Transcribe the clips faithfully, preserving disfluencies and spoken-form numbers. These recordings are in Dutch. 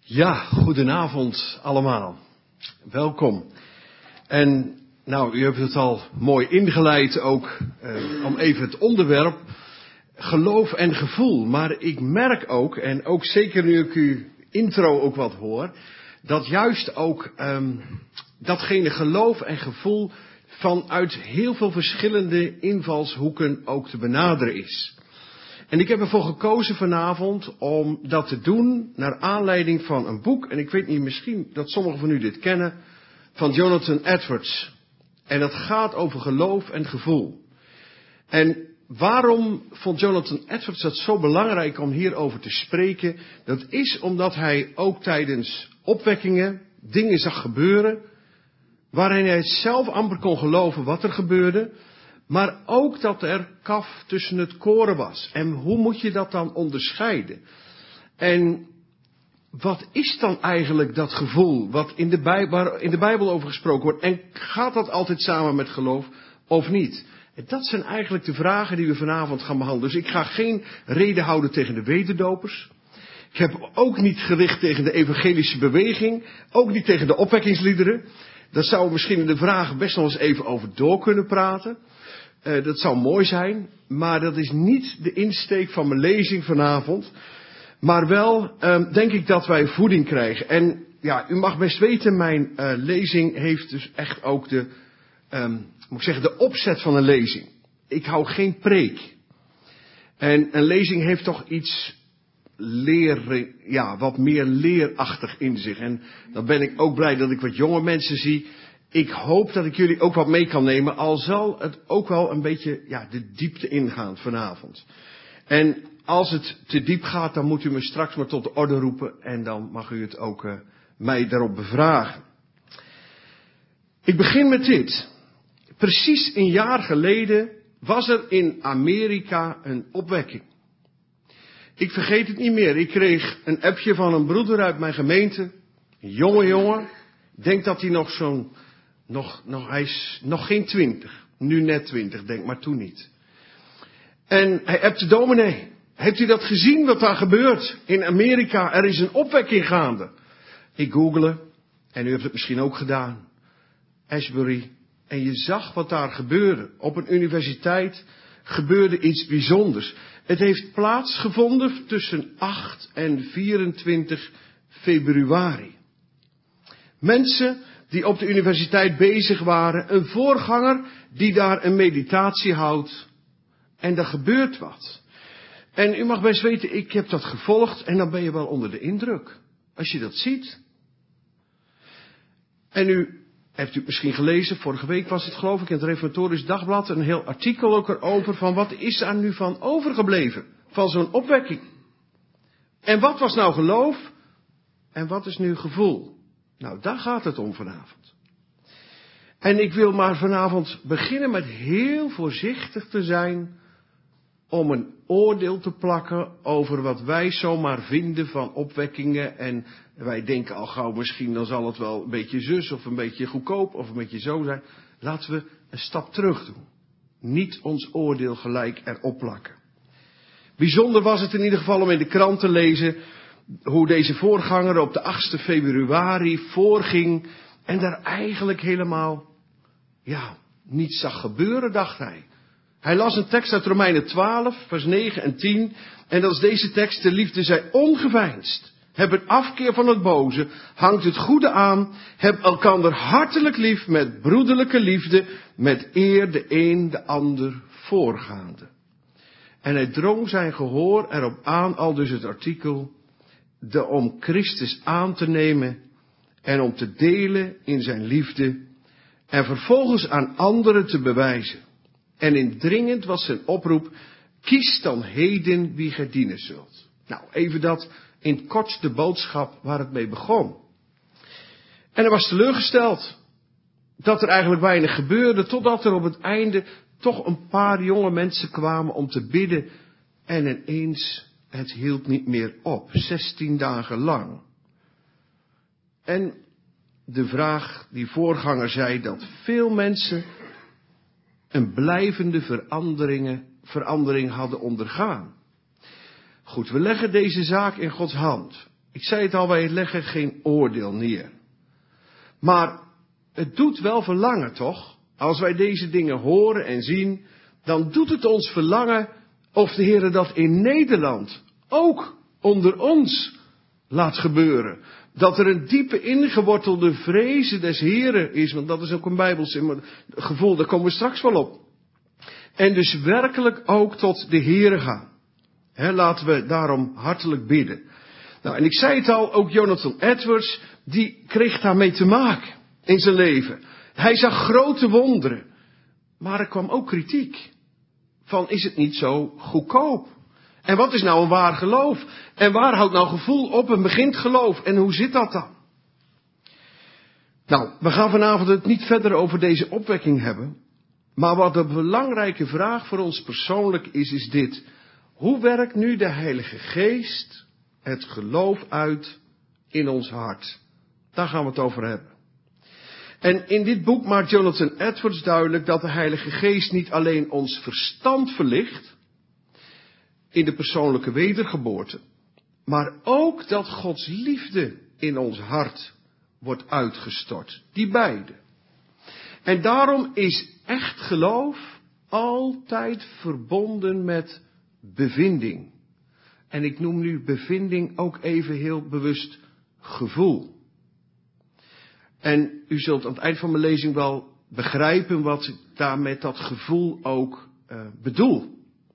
Ja, goedenavond allemaal. Welkom. En nou, u hebt het al mooi ingeleid ook eh, om even het onderwerp geloof en gevoel. Maar ik merk ook, en ook zeker nu ik uw intro ook wat hoor, dat juist ook eh, datgene geloof en gevoel vanuit heel veel verschillende invalshoeken ook te benaderen is. En ik heb ervoor gekozen vanavond om dat te doen naar aanleiding van een boek. En ik weet niet, misschien dat sommigen van u dit kennen. Van Jonathan Edwards. En dat gaat over geloof en gevoel. En waarom vond Jonathan Edwards dat zo belangrijk om hierover te spreken? Dat is omdat hij ook tijdens opwekkingen dingen zag gebeuren. Waarin hij zelf amper kon geloven wat er gebeurde. Maar ook dat er kaf tussen het koren was. En hoe moet je dat dan onderscheiden? En wat is dan eigenlijk dat gevoel wat in de Bijbel, in de Bijbel over gesproken wordt? En gaat dat altijd samen met geloof of niet? En dat zijn eigenlijk de vragen die we vanavond gaan behandelen. Dus ik ga geen reden houden tegen de weterdopers. Ik heb ook niet gericht tegen de evangelische beweging. Ook niet tegen de opwekkingsliederen. Daar zouden we misschien in de vragen best nog eens even over door kunnen praten. Uh, dat zou mooi zijn, maar dat is niet de insteek van mijn lezing vanavond. Maar wel uh, denk ik dat wij voeding krijgen. En ja, u mag best weten, mijn uh, lezing heeft dus echt ook de, um, moet ik zeggen, de opzet van een lezing. Ik hou geen preek. En een lezing heeft toch iets leren, ja, wat meer leerachtig in zich. En dan ben ik ook blij dat ik wat jonge mensen zie. Ik hoop dat ik jullie ook wat mee kan nemen, al zal het ook wel een beetje ja, de diepte ingaan vanavond. En als het te diep gaat, dan moet u me straks maar tot de orde roepen en dan mag u het ook uh, mij daarop bevragen. Ik begin met dit. Precies een jaar geleden was er in Amerika een opwekking. Ik vergeet het niet meer. Ik kreeg een appje van een broeder uit mijn gemeente, een jonge jongen. Ik denk dat hij nog zo'n Nog, nog, hij is nog geen twintig. Nu net twintig, denk maar toen niet. En hij appte dominee. Heeft u dat gezien wat daar gebeurt? In Amerika, er is een opwekking gaande. Ik google, en u hebt het misschien ook gedaan. Ashbury. En je zag wat daar gebeurde. Op een universiteit gebeurde iets bijzonders. Het heeft plaatsgevonden tussen acht en vierentwintig februari. Mensen die op de universiteit bezig waren, een voorganger die daar een meditatie houdt. En er gebeurt wat. En u mag best weten, ik heb dat gevolgd en dan ben je wel onder de indruk. Als je dat ziet. En u hebt u misschien gelezen, vorige week was het geloof ik in het Reformatorisch Dagblad, een heel artikel ook erover van wat is er nu van overgebleven van zo'n opwekking. En wat was nou geloof en wat is nu gevoel? Nou, daar gaat het om vanavond. En ik wil maar vanavond beginnen met heel voorzichtig te zijn om een oordeel te plakken over wat wij zomaar vinden van opwekkingen. En wij denken al gauw misschien dan zal het wel een beetje zus of een beetje goedkoop of een beetje zo zijn. Laten we een stap terug doen. Niet ons oordeel gelijk erop plakken. Bijzonder was het in ieder geval om in de krant te lezen hoe deze voorganger op de achtste februari voorging en daar eigenlijk helemaal, ja, niets zag gebeuren, dacht hij. Hij las een tekst uit Romeinen twaalf, vers negen en tien, en dat is deze tekst: de liefde zij ongeveinsd. Heb een afkeer van het boze, hangt het goede aan, heb elkander hartelijk lief met broederlijke liefde, met eer de een de ander voorgaande. En hij drong zijn gehoor erop aan, al dus het artikel, de om Christus aan te nemen en om te delen in zijn liefde en vervolgens aan anderen te bewijzen. En indringend was zijn oproep: kies dan heden wie gij dienen zult. Nou, even dat in het kort de boodschap waar het mee begon. En hij was teleurgesteld dat er eigenlijk weinig gebeurde, totdat er op het einde toch een paar jonge mensen kwamen om te bidden en ineens het hield niet meer op, zestien dagen lang. En de vraag, die voorganger zei dat veel mensen een blijvende verandering hadden ondergaan. Goed, we leggen deze zaak in Gods hand. Ik zei het al, wij leggen geen oordeel neer. Maar het doet wel verlangen, toch? Als wij deze dingen horen en zien, dan doet het ons verlangen of de Heer dat in Nederland ook onder ons laat gebeuren. Dat er een diepe ingewortelde vrezen des Heren is, want dat is ook een Bijbels gevoel, daar komen we straks wel op. En dus werkelijk ook tot de Heere gaan. He, laten we daarom hartelijk bidden. Nou, en ik zei het al, ook Jonathan Edwards, die kreeg daarmee te maken in zijn leven. Hij zag grote wonderen, maar er kwam ook kritiek. Van, is het niet zo goedkoop? En wat is nou een waar geloof? En waar houdt nou gevoel op en begint geloof? En hoe zit dat dan? Nou, we gaan vanavond het niet verder over deze opwekking hebben. Maar wat een belangrijke vraag voor ons persoonlijk is, is dit. Hoe werkt nu de Heilige Geest het geloof uit in ons hart? Daar gaan we het over hebben. En in dit boek maakt Jonathan Edwards duidelijk dat de Heilige Geest niet alleen ons verstand verlicht in de persoonlijke wedergeboorte, maar ook dat Gods liefde in ons hart wordt uitgestort. Die beide. En daarom is echt geloof altijd verbonden met bevinding. En ik noem nu bevinding ook even heel bewust gevoel. En u zult aan het eind van mijn lezing wel begrijpen wat ik daar met dat gevoel ook uh, bedoel.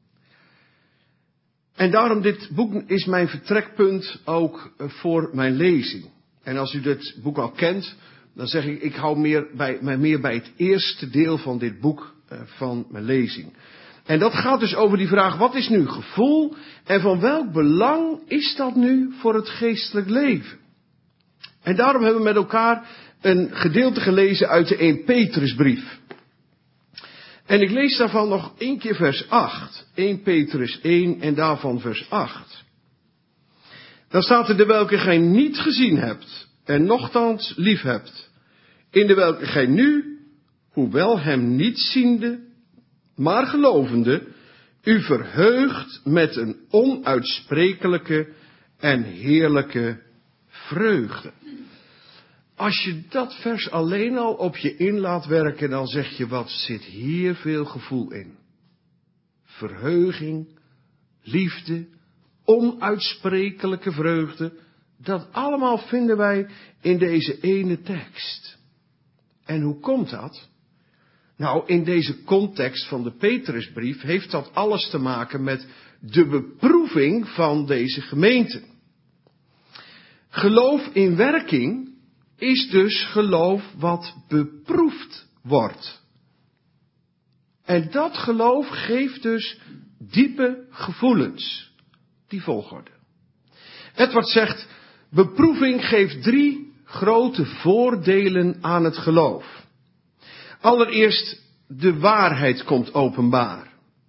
En daarom dit boek is mijn vertrekpunt ook uh, voor mijn lezing. En als u dit boek al kent, dan zeg ik, ik hou meer bij, mij meer bij het eerste deel van dit boek uh, van mijn lezing. En dat gaat dus over die vraag, wat is nu gevoel en van welk belang is dat nu voor het geestelijk leven? En daarom hebben we met elkaar een gedeelte gelezen uit de Eerste Petrusbrief. En ik lees daarvan nog één keer vers acht. Eerste Petrus één en daarvan vers acht. Dan staat er, de welke gij niet gezien hebt en nochtans lief hebt. In de welke gij nu, hoewel hem niet ziende, maar gelovende, u verheugt met een onuitsprekelijke en heerlijke vreugde. Als je dat vers alleen al op je in laat werken, dan zeg je, wat zit hier veel gevoel in. Verheuging, liefde, onuitsprekelijke vreugde, dat allemaal vinden wij in deze ene tekst. En hoe komt dat? Nou, in deze context van de Petrusbrief heeft dat alles te maken met de beproeving van deze gemeente. Geloof in werking is dus geloof wat beproefd wordt. En dat geloof geeft dus diepe gevoelens. Die volgorde. Edward zegt, beproeving geeft drie grote voordelen aan het geloof. Allereerst, de waarheid komt openbaar.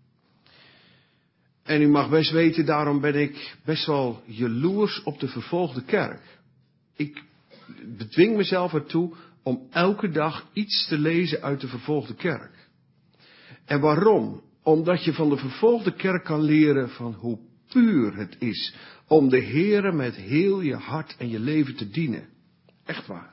En u mag best weten, daarom ben ik best wel jaloers op de vervolgde kerk. Ik bedwing mezelf ertoe om elke dag iets te lezen uit de vervolgde kerk. En waarom? Omdat je van de vervolgde kerk kan leren van hoe puur het is om de Heere met heel je hart en je leven te dienen. Echt waar.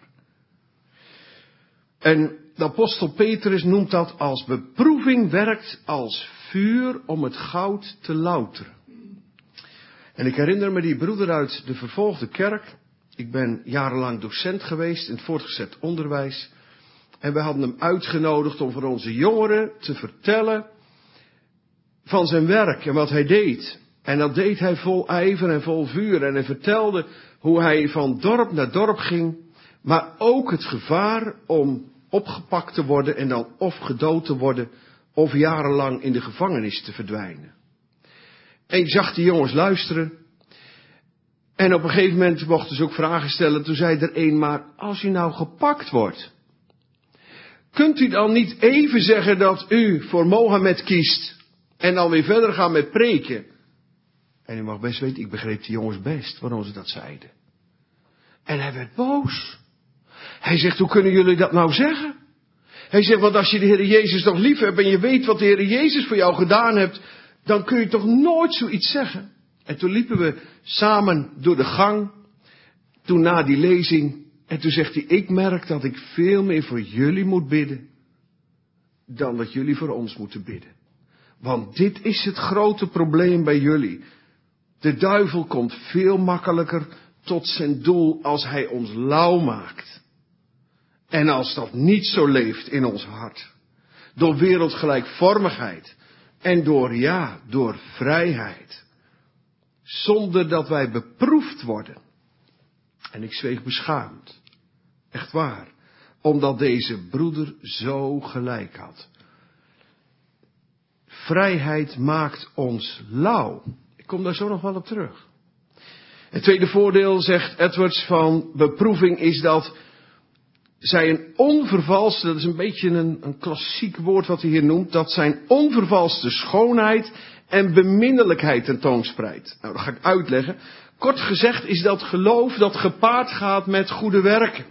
En de apostel Petrus noemt dat als beproeving werkt als vuur om het goud te louteren. En ik herinner me die broeder uit de vervolgde kerk. Ik ben jarenlang docent geweest in het voortgezet onderwijs. En we hadden hem uitgenodigd om voor onze jongeren te vertellen van zijn werk en wat hij deed. En dat deed hij vol ijver en vol vuur. En hij vertelde hoe hij van dorp naar dorp ging. Maar ook het gevaar om opgepakt te worden en dan of gedood te worden of jarenlang in de gevangenis te verdwijnen. En je zag die jongens luisteren. En op een gegeven moment mochten ze ook vragen stellen. Toen zei er een, maar als u nou gepakt wordt, kunt u dan niet even zeggen dat u voor Mohammed kiest en dan weer verder gaan met preken? En u mag best weten, ik begreep die jongens best waarom ze dat zeiden. En hij werd boos. Hij zegt, hoe kunnen jullie dat nou zeggen? Hij zegt, want als je de Heer Jezus toch lief hebt en je weet wat de Heer Jezus voor jou gedaan hebt, dan kun je toch nooit zoiets zeggen. En toen liepen we samen door de gang toen na die lezing, en toen zegt hij, ik merk dat ik veel meer voor jullie moet bidden, dan dat jullie voor ons moeten bidden. Want dit is het grote probleem bij jullie. De duivel komt veel makkelijker tot zijn doel als hij ons lauw maakt. En als dat niet zo leeft in ons hart. Door wereldgelijkvormigheid. En door, ja, door vrijheid. Zonder dat wij beproefd worden. En ik zweeg beschaamd. Echt waar. Omdat deze broeder zo gelijk had. Vrijheid maakt ons lauw. Ik kom daar zo nog wel op terug. Het tweede voordeel, zegt Edwards, van beproeving is dat zij een onvervalste, dat is een beetje een, een klassiek woord wat hij hier noemt, dat zijn onvervalste schoonheid en beminnelijkheid tentoonspreidt. Nou, dat ga ik uitleggen. Kort gezegd is dat geloof dat gepaard gaat met goede werken.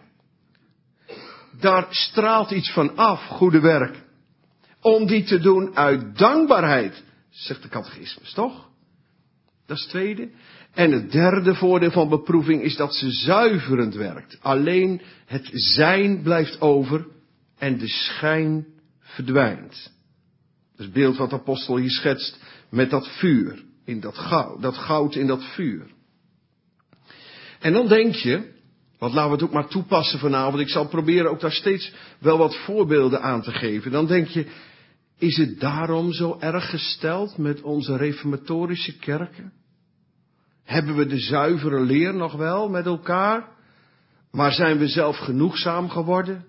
Daar straalt iets van af, goede werken. Om die te doen uit dankbaarheid, zegt de catechismus, toch? Dat is het tweede. En het derde voordeel van beproeving is dat ze zuiverend werkt. Alleen het zijn blijft over en de schijn verdwijnt. Dat is het beeld wat de apostel hier schetst met dat vuur, in dat goud, dat goud in dat vuur. En dan denk je, want laten we het ook maar toepassen vanavond, ik zal proberen ook daar steeds wel wat voorbeelden aan te geven. Dan denk je, is het daarom zo erg gesteld met onze reformatorische kerken? Hebben we de zuivere leer nog wel met elkaar? Maar zijn we zelf genoegzaam geworden?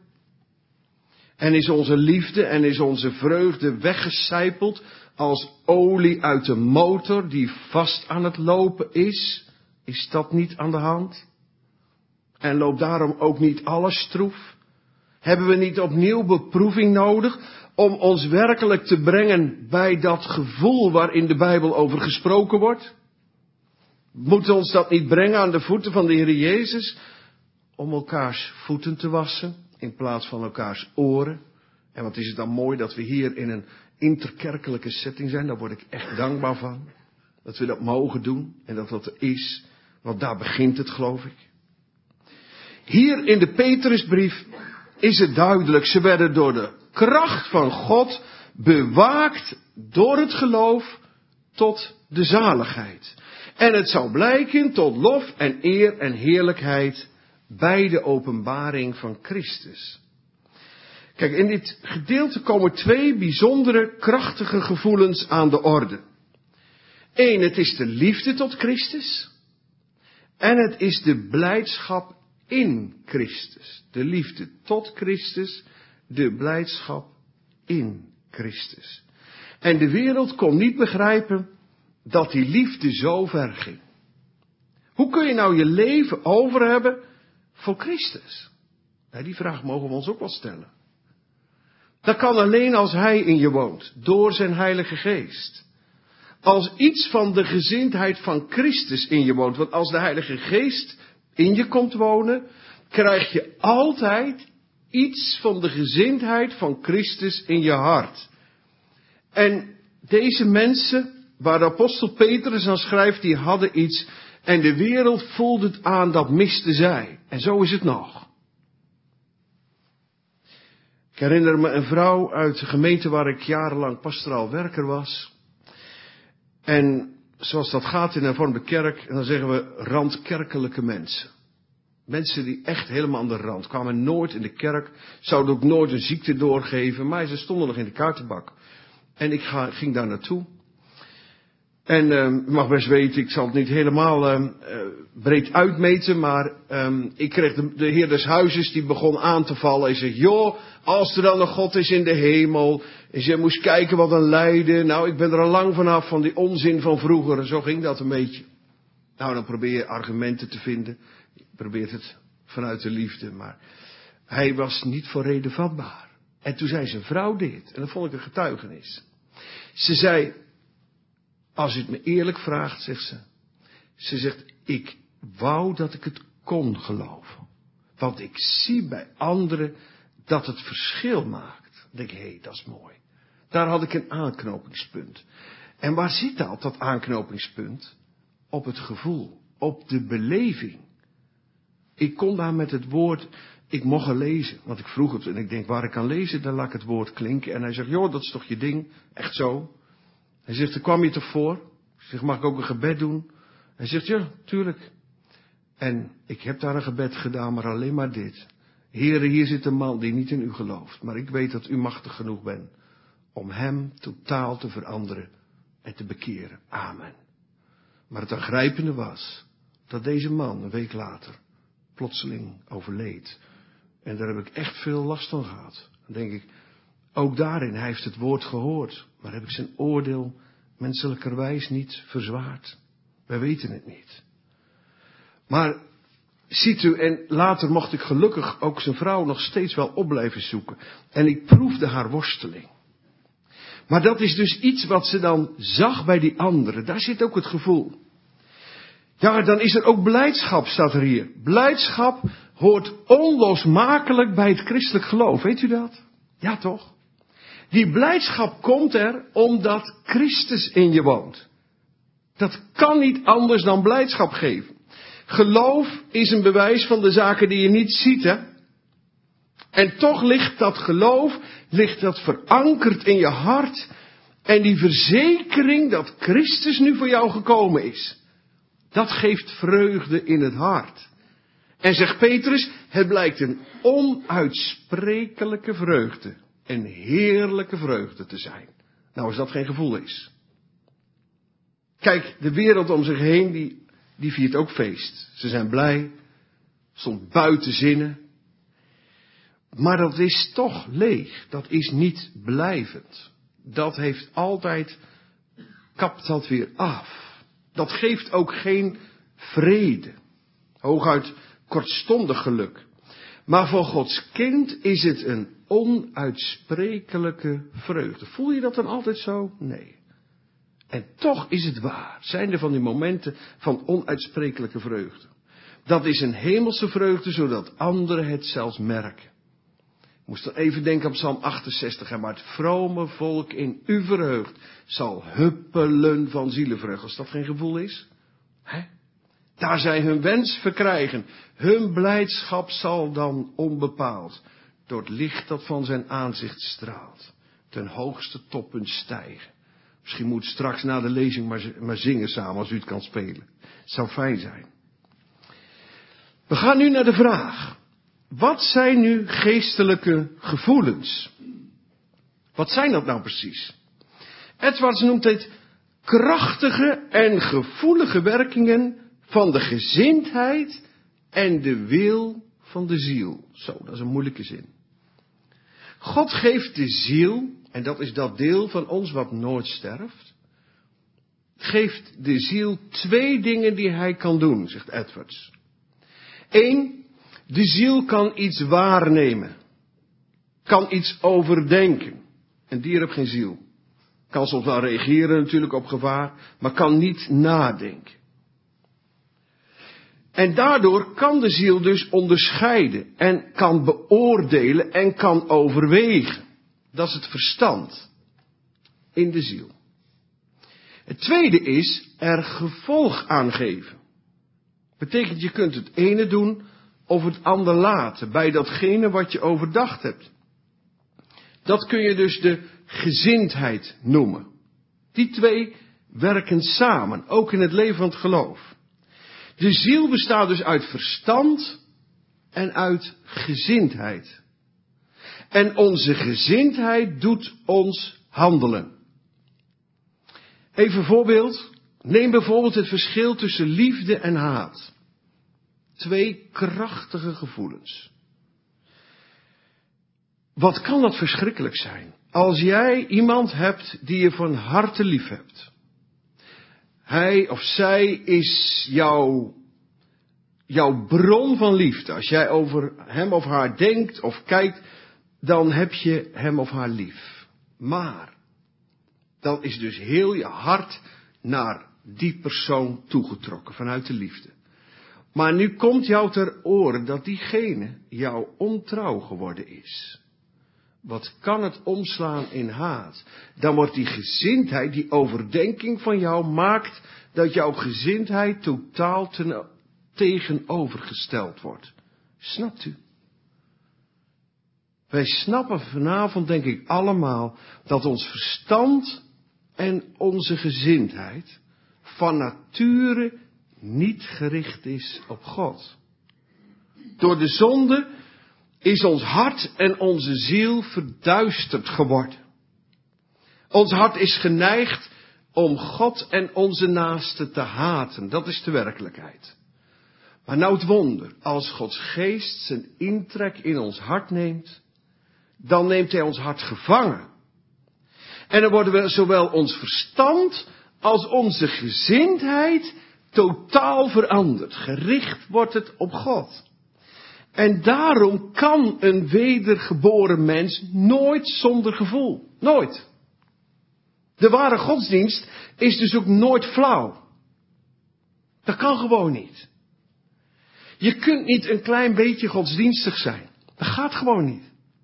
En is onze liefde en is onze vreugde weggecijpeld als olie uit de motor die vast aan het lopen is? Is dat niet aan de hand? En loopt daarom ook niet alles stroef? Hebben we niet opnieuw beproeving nodig om ons werkelijk te brengen bij dat gevoel waarin de Bijbel over gesproken wordt? Moet ons dat niet brengen aan de voeten van de Heer Jezus? Om elkaars voeten te wassen in plaats van elkaars oren. En wat is het dan mooi dat we hier in een interkerkelijke setting zijn. Daar word ik echt dankbaar van. Dat we dat mogen doen en dat dat er is. Want daar begint het, geloof ik. Hier in de Petrusbrief is het duidelijk. Ze werden door de kracht van God bewaakt door het geloof tot de zaligheid. En het zou blijken tot lof en eer en heerlijkheid bij de openbaring van Christus. Kijk, in dit gedeelte komen twee bijzondere krachtige gevoelens aan de orde. Eén, het is de liefde tot Christus. En het is de blijdschap in Christus. De liefde tot Christus, de blijdschap in Christus. En de wereld kon niet begrijpen dat die liefde zo ver ging. Hoe kun je nou je leven over hebben voor Christus? Nou, die vraag mogen we ons ook wel stellen. Dat kan alleen als Hij in je woont, door zijn Heilige Geest. Als iets van de gezindheid van Christus in je woont. Want als de Heilige Geest in je komt wonen, krijg je altijd iets van de gezindheid van Christus in je hart. En deze mensen, waar de apostel Petrus aan schrijft, die hadden iets. En de wereld voelde het aan, dat miste zij. En zo is het nog. Ik herinner me een vrouw uit de gemeente waar ik jarenlang pastoraal werker was. En zoals dat gaat in een hervormde kerk, en dan zeggen we randkerkelijke mensen. Mensen die echt helemaal aan de rand kwamen, nooit in de kerk, zouden ook nooit een ziekte doorgeven, maar ze stonden nog in de kaartenbak. En ik ga, ging daar naartoe. En uh, u mag best weten, ik zal het niet helemaal uh, uh, breed uitmeten, maar um, ik kreeg de, de heer des huizes, die begon aan te vallen. Hij zegt, joh, als er dan een God is in de hemel, en je moest kijken wat een lijden. Nou, ik ben er al lang vanaf van die onzin van vroeger. Zo ging dat een beetje. Nou, dan probeer je argumenten te vinden. Je probeert het vanuit de liefde, maar hij was niet voor reden vatbaar. En toen zei zijn vrouw dit, en dat vond ik een getuigenis. Ze zei, als u het me eerlijk vraagt, zegt ze. Ze zegt, ik wou dat ik het kon geloven. Want ik zie bij anderen dat het verschil maakt. Dan denk ik, hé, hey, dat is mooi. Daar had ik een aanknopingspunt. En waar zit dat, dat aanknopingspunt? Op het gevoel, op de beleving. Ik kon daar met het woord, ik mocht er lezen. Want ik vroeg het en ik denk, waar ik kan lezen, dan laat ik het woord klinken. En hij zegt, joh, dat is toch je ding? Echt zo? Hij zegt, daar kwam je toch voor? Ik zeg, mag ik ook een gebed doen? Hij zegt, ja, tuurlijk. En ik heb daar een gebed gedaan, maar alleen maar dit. Heere, hier zit een man die niet in u gelooft. Maar ik weet dat u machtig genoeg bent om hem totaal te veranderen en te bekeren. Amen. Maar het aangrijpende was dat deze man een week later plotseling overleed. En daar heb ik echt veel last van gehad. Dan denk ik, ook daarin, hij heeft het woord gehoord. Maar heb ik zijn oordeel menselijkerwijs niet verzwaard. Wij weten het niet. Maar ziet u, en later mocht ik gelukkig ook zijn vrouw nog steeds wel op blijven zoeken. En ik proefde haar worsteling. Maar dat is dus iets wat ze dan zag bij die anderen. Daar zit ook het gevoel. Ja, dan is er ook blijdschap, staat er hier. Blijdschap hoort onlosmakelijk bij het christelijk geloof. Weet u dat? Ja, toch? Die blijdschap komt er omdat Christus in je woont. Dat kan niet anders dan blijdschap geven. Geloof is een bewijs van de zaken die je niet ziet, hè? En toch ligt dat geloof, ligt dat verankerd in je hart. En die verzekering dat Christus nu voor jou gekomen is. Dat geeft vreugde in het hart. En zegt Petrus, het blijkt een onuitsprekelijke vreugde. Een heerlijke vreugde te zijn. Nou, als dat geen gevoel is. Kijk, de wereld om zich heen, die, die viert ook feest. Ze zijn blij, soms buiten zinnen. Maar dat is toch leeg. Dat is niet blijvend. Dat heeft altijd, kapt dat weer af. Dat geeft ook geen vrede. Hooguit kortstondig geluk. Maar voor Gods kind is het een onuitsprekelijke vreugde. Voel je dat dan altijd zo? Nee. En toch is het waar. Zijn er van die momenten van onuitsprekelijke vreugde. Dat is een hemelse vreugde, zodat anderen het zelfs merken. Ik moest dan even denken aan Psalm achtenzestig. Maar het vrome volk in u verheugt zal huppelen van zielenvreugd. Als dat geen gevoel is. Hè? Daar zij hun wens verkrijgen. Hun blijdschap zal dan onbepaald door het licht dat van zijn aanzicht straalt ten hoogste toppunt stijgen. Misschien moet straks na de lezing maar, maar zingen samen als u het kan spelen. Het zou fijn zijn. We gaan nu naar de vraag. Wat zijn nu geestelijke gevoelens? Wat zijn dat nou precies? Edwards noemt het krachtige en gevoelige werkingen van de gezindheid en de wil van de ziel. Zo, dat is een moeilijke zin. God geeft de ziel, en dat is dat deel van ons wat nooit sterft, geeft de ziel twee dingen die hij kan doen, zegt Edwards. Eén, de ziel kan iets waarnemen. Kan iets overdenken. Een dier heeft geen ziel. Kan soms wel reageren natuurlijk op gevaar, maar kan niet nadenken. En daardoor kan de ziel dus onderscheiden en kan beoordelen en kan overwegen. Dat is het verstand in de ziel. Het tweede is er gevolg aan geven. Betekent je kunt het ene doen of het ander laten bij datgene wat je overdacht hebt. Dat kun je dus de gezindheid noemen. Die twee werken samen, ook in het leven van het geloof. De ziel bestaat dus uit verstand en uit gezindheid. En onze gezindheid doet ons handelen. Even een voorbeeld. Neem bijvoorbeeld het verschil tussen liefde en haat. Twee krachtige gevoelens. Wat kan dat verschrikkelijk zijn? Als jij iemand hebt die je van harte lief hebt. Hij of zij is jouw, jouw bron van liefde. Als jij over hem of haar denkt of kijkt, dan heb je hem of haar lief. Maar, dan is dus heel je hart naar die persoon toegetrokken vanuit de liefde. Maar nu komt jou ter oren dat diegene jou ontrouw geworden is. Wat kan het omslaan in haat? Dan wordt die gezindheid, die overdenking van jou maakt dat jouw gezindheid totaal ten, tegenovergesteld wordt. Snapt u? Wij snappen vanavond, denk ik allemaal, dat ons verstand en onze gezindheid van nature niet gericht is op God. Door de zonde is ons hart en onze ziel verduisterd geworden. Ons hart is geneigd om God en onze naaste te haten. Dat is de werkelijkheid. Maar nou het wonder, als Gods geest zijn intrek in ons hart neemt, dan neemt hij ons hart gevangen. En dan worden we zowel ons verstand als onze gezindheid totaal veranderd. Gericht wordt het op God. En daarom kan een wedergeboren mens nooit zonder gevoel. Nooit. De ware godsdienst is dus ook nooit flauw. Dat kan gewoon niet. Je kunt niet een klein beetje godsdienstig zijn. Dat gaat gewoon niet.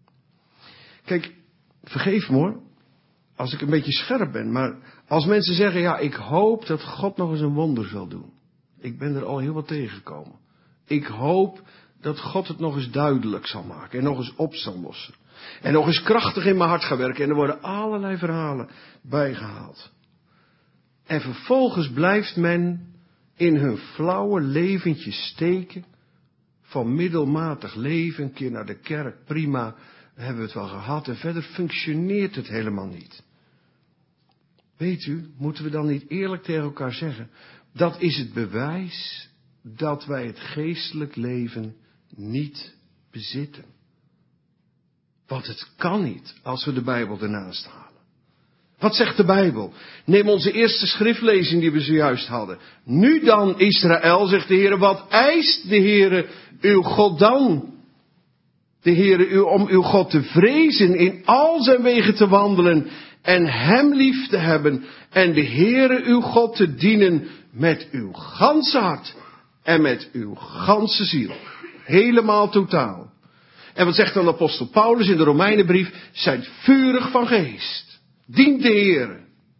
Kijk, vergeef me hoor, als ik een beetje scherp ben, maar als mensen zeggen, ja, ik hoop dat God nog eens een wonder zal doen. Ik ben er al heel wat tegengekomen. Ik hoop dat God het nog eens duidelijk zal maken en nog eens op zal lossen. En nog eens krachtig in mijn hart gaan werken. En er worden allerlei verhalen bijgehaald. En vervolgens blijft men in hun flauwe leventje steken. Van middelmatig leven, een keer naar de kerk, prima, hebben we het wel gehad. En verder functioneert het helemaal niet. Weet u, moeten we dan niet eerlijk tegen elkaar zeggen, dat is het bewijs dat wij het geestelijk leven niet bezitten. Want het kan niet als we de Bijbel ernaast halen. Wat zegt de Bijbel? Neem onze eerste schriftlezing die we zojuist hadden. Nu dan, Israël, zegt de Heer, wat eist de Heer uw God dan? De Heer u om uw God te vrezen, in al zijn wegen te wandelen en hem lief te hebben. En de Heer uw God te dienen met uw ganse hart en met uw ganse ziel. Helemaal totaal. En wat zegt dan apostel Paulus in de Romeinenbrief? Zijt vurig van geest. Dient de Heer.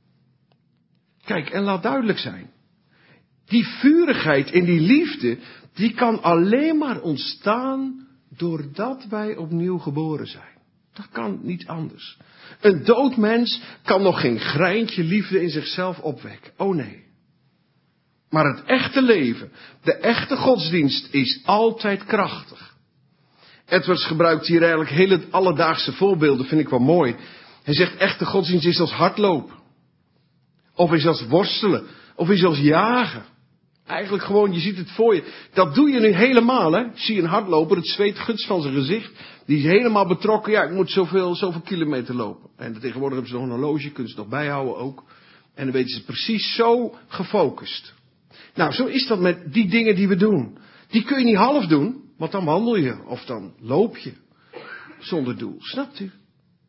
Kijk, en laat duidelijk zijn. Die vurigheid en die liefde, die kan alleen maar ontstaan doordat wij opnieuw geboren zijn. Dat kan niet anders. Een dood mens kan nog geen greintje liefde in zichzelf opwekken. Oh nee. Maar het echte leven, de echte godsdienst is altijd krachtig. Edwards gebruikt hier eigenlijk hele alledaagse voorbeelden, vind ik wel mooi. Hij zegt, echte godsdienst is als hardlopen. Of is als worstelen. Of is als jagen. Eigenlijk gewoon, je ziet het voor je. Dat doe je nu helemaal, hè. Ik zie een hardloper, het zweet guts van zijn gezicht. Die is helemaal betrokken. Ja, ik moet zoveel, zoveel kilometer lopen. En tegenwoordig hebben ze nog een horloge, kunnen ze nog bijhouden ook. En dan weten ze precies zo gefocust. Nou, zo is dat met die dingen die we doen. Die kun je niet half doen, want dan wandel je. Of dan loop je. Zonder doel. Snapt u?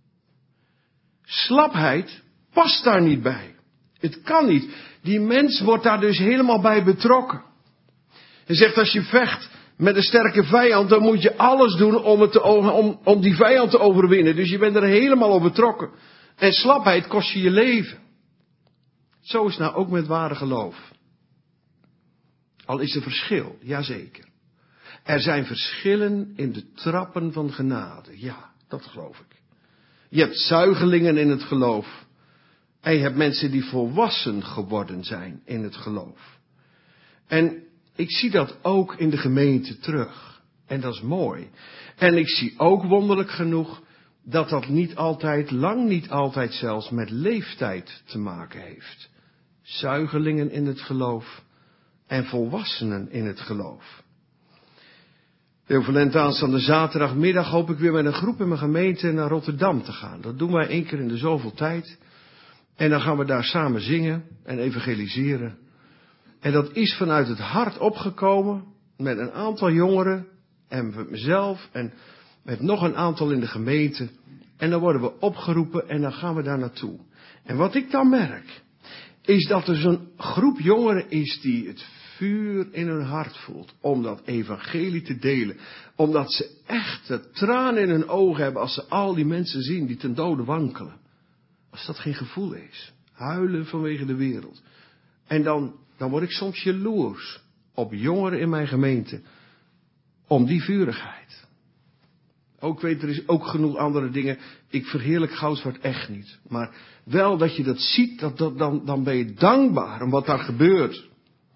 Slapheid past daar niet bij. Het kan niet. Die mens wordt daar dus helemaal bij betrokken. Hij zegt, als je vecht met een sterke vijand, dan moet je alles doen om, het te, om, om die vijand te overwinnen. Dus je bent er helemaal op betrokken. En slapheid kost je je leven. Zo is het nou ook met ware geloof. Al is er verschil, jazeker. Er zijn verschillen in de trappen van genade. Ja, dat geloof ik. Je hebt zuigelingen in het geloof. En je hebt mensen die volwassen geworden zijn in het geloof. En ik zie dat ook in de gemeente terug. En dat is mooi. En ik zie ook wonderlijk genoeg dat dat niet altijd, lang niet altijd zelfs met leeftijd te maken heeft. Zuigelingen in het geloof en volwassenen in het geloof. Heel verlent aanstaande zaterdagmiddag hoop ik weer met een groep in mijn gemeente naar Rotterdam te gaan. Dat doen wij één keer in de zoveel tijd. En dan gaan we daar samen zingen en evangeliseren. En dat is vanuit het hart opgekomen met een aantal jongeren en met mezelf en met nog een aantal in de gemeente. En dan worden we opgeroepen en dan gaan we daar naartoe. En wat ik dan merk, is dat er zo'n groep jongeren is die het vuur in hun hart voelt om dat evangelie te delen. Omdat ze echt de tranen in hun ogen hebben als ze al die mensen zien die ten dode wankelen. Als dat geen gevoel is. Huilen vanwege de wereld. En dan, dan word ik soms jaloers op jongeren in mijn gemeente om die vurigheid. Ook weet, er is ook genoeg andere dingen. Ik verheerlijk Goudswaard echt niet. Maar wel dat je dat ziet, dat, dat, dan, dan ben je dankbaar om wat daar gebeurt.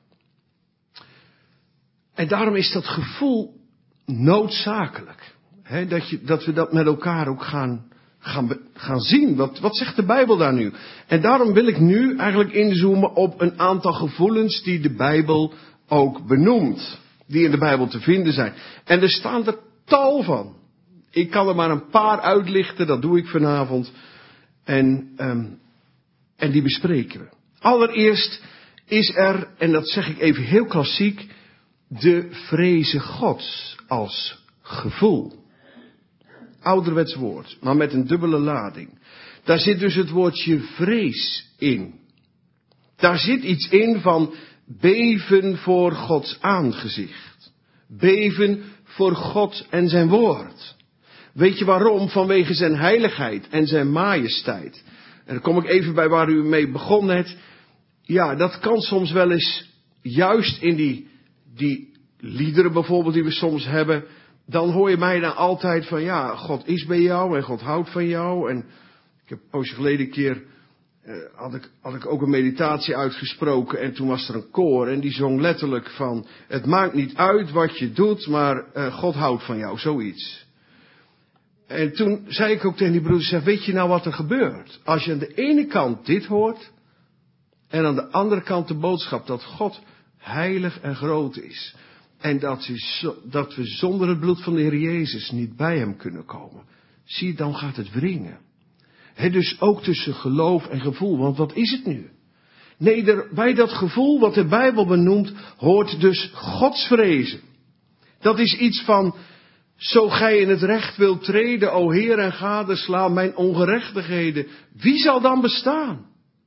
En daarom is dat gevoel noodzakelijk. He, dat, je, dat we dat met elkaar ook gaan, gaan, gaan zien. Wat, wat zegt de Bijbel daar nu? En daarom wil ik nu eigenlijk inzoomen op een aantal gevoelens die de Bijbel ook benoemt. Die in de Bijbel te vinden zijn. En er staan er tal van. Ik kan er maar een paar uitlichten, dat doe ik vanavond. En, um, en die bespreken we. Allereerst is er, en dat zeg ik even heel klassiek, de vreze Gods als gevoel. Ouderwets woord, maar met een dubbele lading. Daar zit dus het woordje vrees in. Daar zit iets in van beven voor Gods aangezicht. Beven voor God en zijn woord. Weet je waarom? Vanwege zijn heiligheid en zijn majesteit. En dan kom ik even bij waar u mee begon net. Ja, dat kan soms wel eens, juist in die, die liederen bijvoorbeeld die we soms hebben. Dan hoor je mij dan altijd van, ja, God is bij jou en God houdt van jou. En ik heb een poosje geleden een keer, uh, had, ik, had ik ook een meditatie uitgesproken. En toen was er een koor en die zong letterlijk van, het maakt niet uit wat je doet, maar uh, God houdt van jou, zoiets. En toen zei ik ook tegen die broeders, zeg, weet je nou wat er gebeurt? Als je aan de ene kant dit hoort, en aan de andere kant de boodschap dat God heilig en groot is. En dat, is, dat we zonder het bloed van de Heer Jezus niet bij hem kunnen komen. Zie je, dan gaat het wringen. He, dus ook tussen geloof en gevoel, want wat is het nu? Nee, er, bij dat gevoel wat de Bijbel benoemt, hoort dus godsvrezen. Dat is iets van, zo gij in het recht wilt treden, o Heer, en gadesla mijn ongerechtigheden. Wie zal dan bestaan?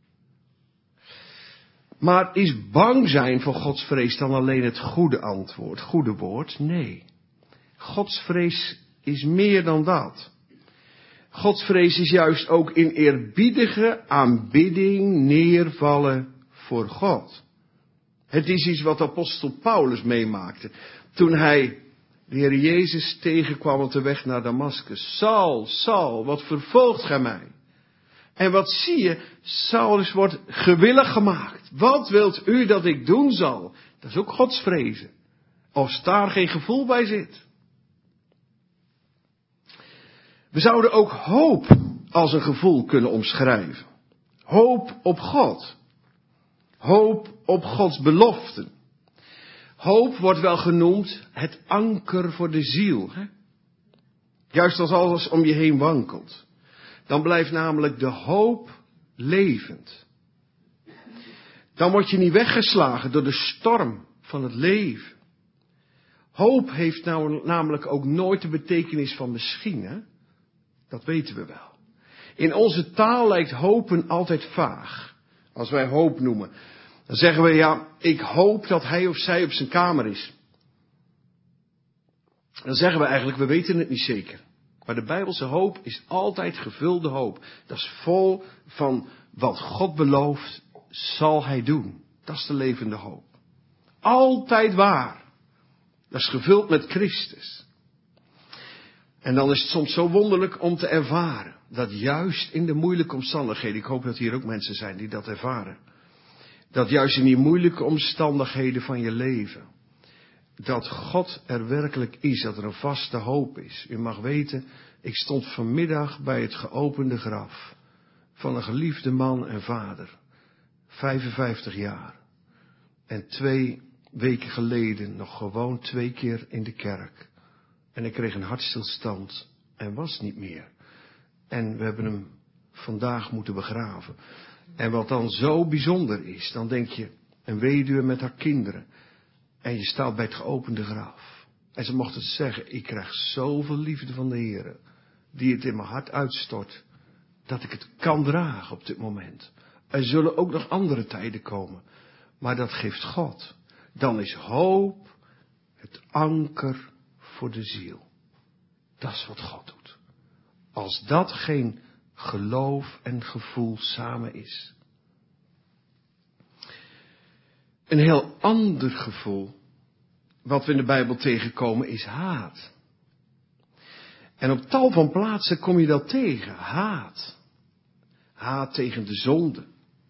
Maar is bang zijn voor godsvrees dan alleen het goede antwoord, goede woord? Nee. Godsvrees is meer dan dat. Godsvrees is juist ook in eerbiedige aanbidding neervallen voor God. Het is iets wat apostel Paulus meemaakte toen hij de Heer Jezus tegenkwam op de weg naar Damaskus. Saul, Saul, wat vervolgt gij mij? En wat zie je? Saulus wordt gewillig gemaakt. Wat wilt u dat ik doen zal? Dat is ook godsvrezen. Als daar geen gevoel bij zit. We zouden ook hoop als een gevoel kunnen omschrijven. Hoop op God. Hoop op Gods beloften. Hoop wordt wel genoemd het anker voor de ziel. Hè? Juist als alles om je heen wankelt. Dan blijft namelijk de hoop levend. Dan word je niet weggeslagen door de storm van het leven. Hoop heeft nou namelijk ook nooit de betekenis van misschien. Hè? Dat weten we wel. In onze taal lijkt hopen altijd vaag. Als wij hoop noemen. Dan zeggen we, ja, ik hoop dat hij of zij op zijn kamer is. Dan zeggen we eigenlijk, we weten het niet zeker. Maar de Bijbelse hoop is altijd gevulde hoop. Dat is vol van wat God belooft, zal hij doen. Dat is de levende hoop. Altijd waar. Dat is gevuld met Christus. En dan is het soms zo wonderlijk om te ervaren. Dat juist in de moeilijke omstandigheden. Ik hoop dat hier ook mensen zijn die dat ervaren. Dat juist in die moeilijke omstandigheden van je leven. Dat God er werkelijk is. Dat er een vaste hoop is. U mag weten. Ik stond vanmiddag bij het geopende graf. Van een geliefde man en vader. vijfenvijftig jaar. En twee weken geleden nog gewoon twee keer in de kerk. En ik kreeg een hartstilstand. En was niet meer. En we hebben hem vandaag moeten begraven. En wat dan zo bijzonder is. Dan denk je, een weduwe met haar kinderen. En je staat bij het geopende graf. En ze mocht het zeggen, ik krijg zoveel liefde van de Heer. Die het in mijn hart uitstort. Dat ik het kan dragen op dit moment. Er zullen ook nog andere tijden komen. Maar dat geeft God. Dan is hoop het anker voor de ziel. Dat is wat God doet. Als dat geen geloof en gevoel samen is. Een heel ander gevoel wat we in de Bijbel tegenkomen is haat. En op tal van plaatsen kom je dat tegen. Haat. Haat tegen de zonde.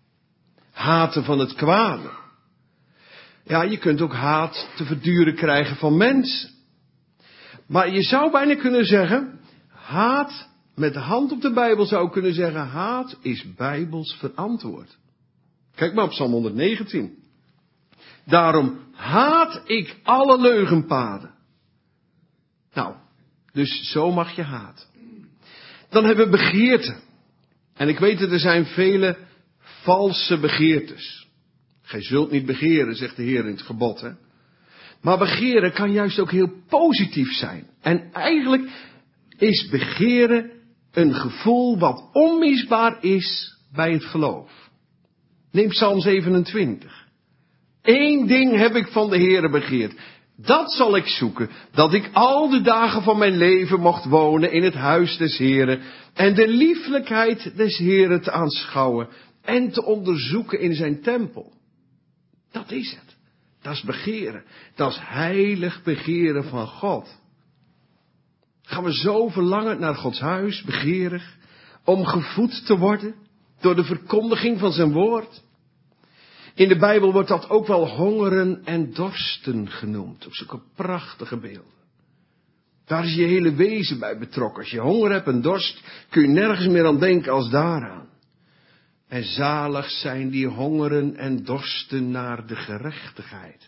Haten van het kwade. Ja, je kunt ook haat te verduren krijgen van mensen. Maar je zou bijna kunnen zeggen, haat, met de hand op de Bijbel zou ik kunnen zeggen, haat is Bijbels verantwoord. Kijk maar op Psalm honderdnegentien. Daarom haat ik alle leugenpaden. Nou, dus zo mag je haat. Dan hebben we begeerten. En ik weet dat er zijn vele valse begeertes. Gij zult niet begeren, zegt de Heer in het gebod. Hè? Maar begeren kan juist ook heel positief zijn. En eigenlijk is begeren een gevoel wat onmisbaar is bij het geloof. Neem Psalm zevenentwintig. Eén ding heb ik van de Heere begeerd. Dat zal ik zoeken, dat ik al de dagen van mijn leven mocht wonen in het huis des Heeren en de lieflijkheid des Heeren te aanschouwen en te onderzoeken in zijn tempel. Dat is het. Dat is begeren. Dat is heilig begeren van God. Gaan we zo verlangen naar Gods huis, begeerig, om gevoed te worden door de verkondiging van zijn woord? In de Bijbel wordt dat ook wel hongeren en dorsten genoemd. Op zulke prachtige beelden. Daar is je hele wezen bij betrokken. Als je honger hebt en dorst, kun je nergens meer aan denken als daaraan. En zalig zijn die hongeren en dorsten naar de gerechtigheid.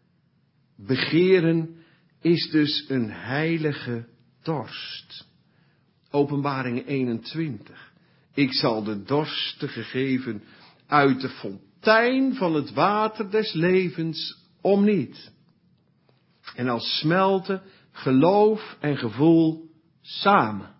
Begeren is dus een heilige dorst. Openbaring eenentwintig. Ik zal de dorstigen geven uit de fontein van het water des levens om niet. En als smelten geloof en gevoel samen.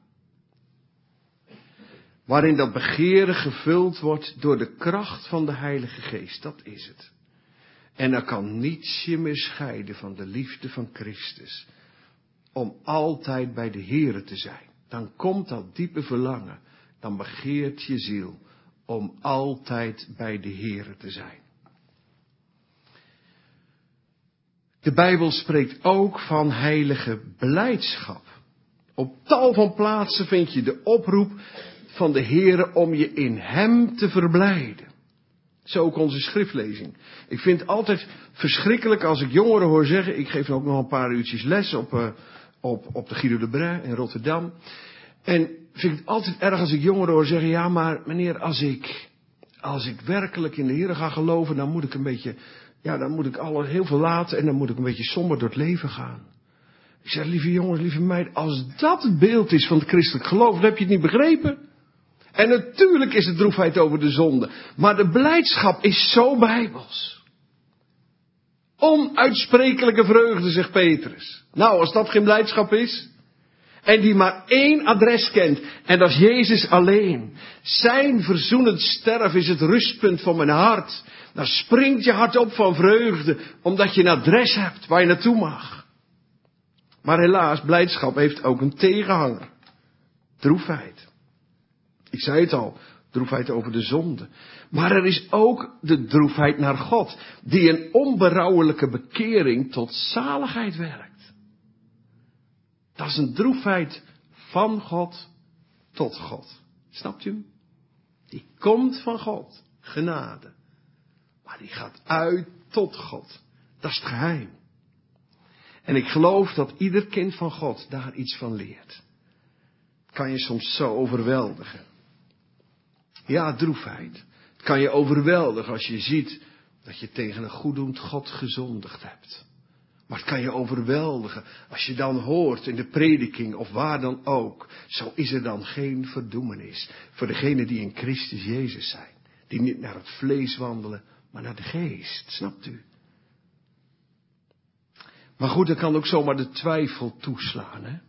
Waarin dat begeren gevuld wordt door de kracht van de Heilige Geest. Dat is het. En er kan niets je meer scheiden van de liefde van Christus. Om altijd bij de Here te zijn. Dan komt dat diepe verlangen. Dan begeert je ziel om altijd bij de Here te zijn. De Bijbel spreekt ook van heilige blijdschap. Op tal van plaatsen vind je de oproep van de Heere om je in Hem te verblijden. Zo ook onze schriftlezing. Ik vind het altijd verschrikkelijk als ik jongeren hoor zeggen, ik geef ook nog een paar uurtjes les op, uh, op, op de Guido de Brij in Rotterdam. En vind het altijd erg als ik jongeren hoor zeggen, ja maar meneer, als ik, als ik werkelijk in de Heere ga geloven, dan moet ik een beetje, ja dan moet ik alles heel veel laten en dan moet ik een beetje somber door het leven gaan. Ik zeg, lieve jongens, lieve meiden, als dat het beeld is van het christelijk geloof, dan heb je het niet begrepen. En natuurlijk is het droefheid over de zonde. Maar de blijdschap is zo bijbels. Onuitsprekelijke vreugde, zegt Petrus. Nou, als dat geen blijdschap is. En die maar één adres kent. En dat is Jezus alleen. Zijn verzoenend sterven is het rustpunt van mijn hart. Dan springt je hart op van vreugde. Omdat je een adres hebt waar je naartoe mag. Maar helaas, blijdschap heeft ook een tegenhanger. Droefheid. Ik zei het al, droefheid over de zonde. Maar er is ook de droefheid naar God, die een onberouwelijke bekering tot zaligheid werkt. Dat is een droefheid van God tot God. Snapt u hem? Die komt van God, genade. Maar die gaat uit tot God. Dat is het geheim. En ik geloof dat ieder kind van God daar iets van leert. Kan je soms zo overweldigen. Ja, droefheid. Het kan je overweldigen als je ziet dat je tegen een goeddoend God gezondigd hebt. Maar het kan je overweldigen als je dan hoort in de prediking of waar dan ook. Zo is er dan geen verdoemenis voor degenen die in Christus Jezus zijn. Die niet naar het vlees wandelen, maar naar de geest. Snapt u? Maar goed, er kan ook zomaar de twijfel toeslaan, hè?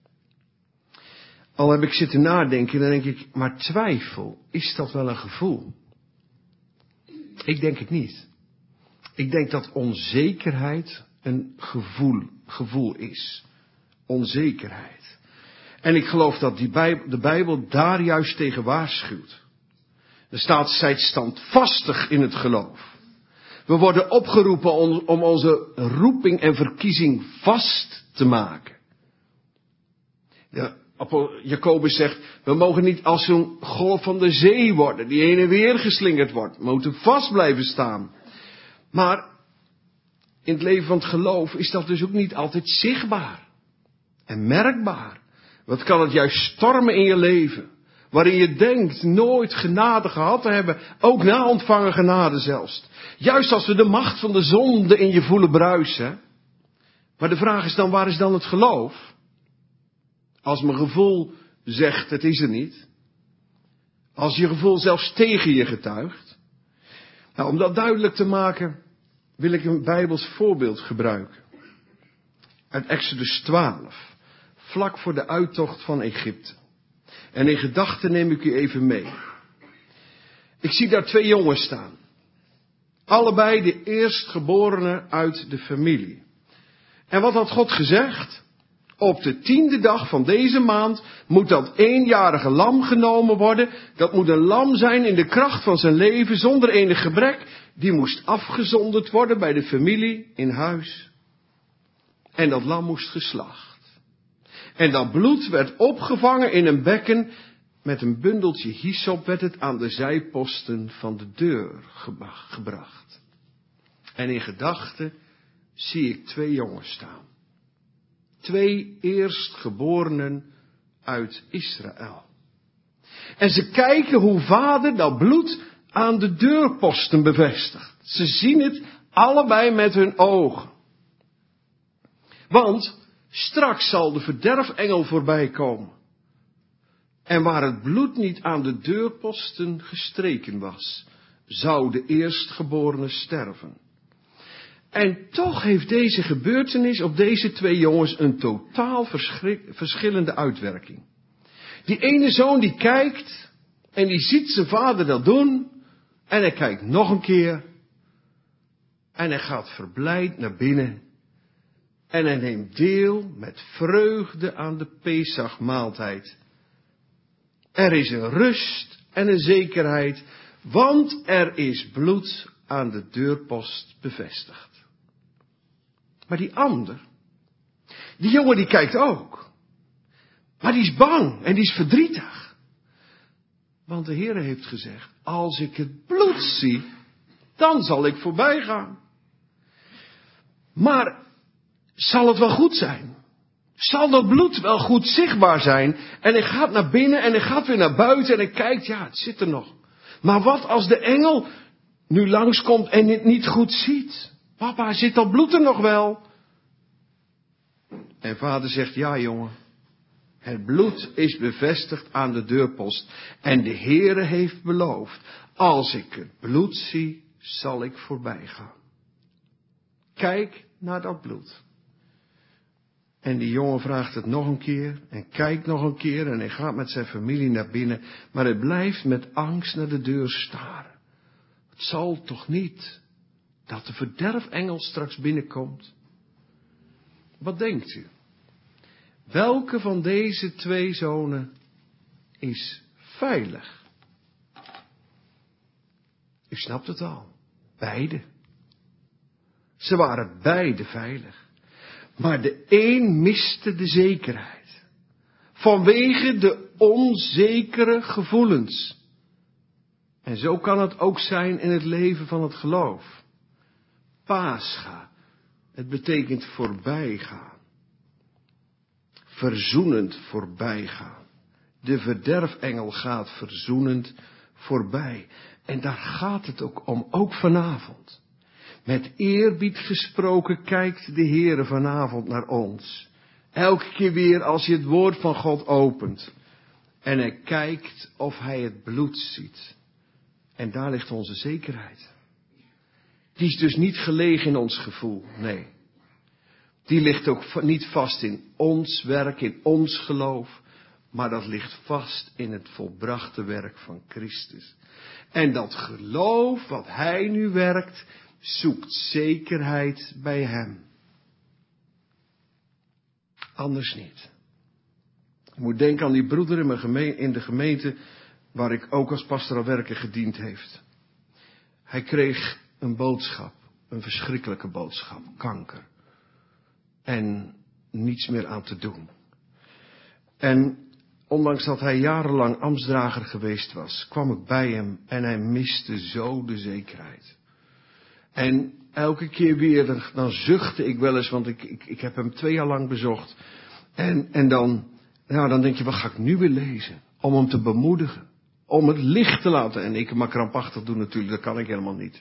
Al heb ik zitten nadenken, dan denk ik, maar twijfel, is dat wel een gevoel? Ik denk het niet. Ik denk dat onzekerheid een gevoel, gevoel is. Onzekerheid. En ik geloof dat die Bijbel, de Bijbel daar juist tegen waarschuwt. Er staat, zijt standvastig in het geloof. We worden opgeroepen om, om onze roeping en verkiezing vast te maken. Ja, Jacobus zegt, we mogen niet als zo'n golf van de zee worden, die heen en weer geslingerd wordt. We moeten vast blijven staan. Maar in het leven van het geloof is dat dus ook niet altijd zichtbaar en merkbaar. Wat kan het juist stormen in je leven, waarin je denkt nooit genade gehad te hebben, ook na ontvangen genade zelfs. Juist als we de macht van de zonde in je voelen bruisen. Maar de vraag is dan, waar is dan het geloof? Als mijn gevoel zegt, het is er niet. Als je gevoel zelfs tegen je getuigt. Nou, om dat duidelijk te maken, wil ik een Bijbels voorbeeld gebruiken. Uit Exodus twaalf, vlak voor de uittocht van Egypte. En in gedachten neem ik u even mee. Ik zie daar twee jongens staan. Allebei de eerstgeborenen uit de familie. En wat had God gezegd? Op de tiende dag van deze maand moet dat eenjarige lam genomen worden. Dat moet een lam zijn in de kracht van zijn leven, zonder enig gebrek. Die moest afgezonderd worden bij de familie in huis. En dat lam moest geslacht. En dat bloed werd opgevangen in een bekken. Met een bundeltje hyssop werd het aan de zijposten van de deur gebracht. En in gedachten zie ik twee jongens staan. Twee eerstgeborenen uit Israël. En ze kijken hoe vader dat bloed aan de deurposten bevestigt. Ze zien het allebei met hun ogen. Want straks zal de verderfengel voorbij komen. En waar het bloed niet aan de deurposten gestreken was, zou de eerstgeborene sterven. En toch heeft deze gebeurtenis op deze twee jongens een totaal verschillende uitwerking. Die ene zoon die kijkt en die ziet zijn vader dat doen. En hij kijkt nog een keer. En hij gaat verblijd naar binnen. En hij neemt deel met vreugde aan de Pesachmaaltijd. Er is een rust en een zekerheid, want er is bloed aan de deurpost bevestigd. Maar die ander, die jongen die kijkt ook. Maar die is bang en die is verdrietig. Want de Heer heeft gezegd, als ik het bloed zie, dan zal ik voorbij gaan. Maar zal het wel goed zijn? Zal dat bloed wel goed zichtbaar zijn? En hij gaat naar binnen en hij gaat weer naar buiten en hij kijkt, ja, het zit er nog. Maar wat als de engel nu langskomt en het niet goed ziet? Papa, zit dat bloed er nog wel? En vader zegt, ja jongen, het bloed is bevestigd aan de deurpost. En de Heere heeft beloofd, als ik het bloed zie, zal ik voorbij gaan. Kijk naar dat bloed. En die jongen vraagt het nog een keer en kijkt nog een keer en hij gaat met zijn familie naar binnen. Maar hij blijft met angst naar de deur staren. Het zal toch niet dat de verderfengel straks binnenkomt? Wat denkt u? Welke van deze twee zonen is veilig? U snapt het al. Beide. Ze waren beide veilig. Maar de een miste de zekerheid. Vanwege de onzekere gevoelens. En zo kan het ook zijn in het leven van het geloof. Pascha. Het betekent voorbijgaan. Verzoenend voorbijgaan. De verderfengel gaat verzoenend voorbij. En daar gaat het ook om, ook vanavond. Met eerbied gesproken kijkt de Heere vanavond naar ons. Elke keer weer als je het woord van God opent. En hij kijkt of hij het bloed ziet. En daar ligt onze zekerheid. Die is dus niet gelegen in ons gevoel, nee. Die ligt ook niet vast in ons werk, in ons geloof. Maar dat ligt vast in het volbrachte werk van Christus. En dat geloof wat hij nu werkt, zoekt zekerheid bij hem. Anders niet. Ik moet denken aan die broeder in, mijn gemeente, in de gemeente waar ik ook als pastoraal werker gediend heeft. Hij kreeg een boodschap, een verschrikkelijke boodschap, kanker. En niets meer aan te doen. En ondanks dat hij jarenlang ambtsdrager geweest was, kwam ik bij hem en hij miste zo de zekerheid. En elke keer weer, dan zuchtte ik wel eens, want ik, ik, ik heb hem twee jaar lang bezocht. En, en dan, nou, dan denk je, wat ga ik nu weer lezen? Om hem te bemoedigen. Om het licht te laten. En ik maar krampachtig doen natuurlijk, dat kan ik helemaal niet.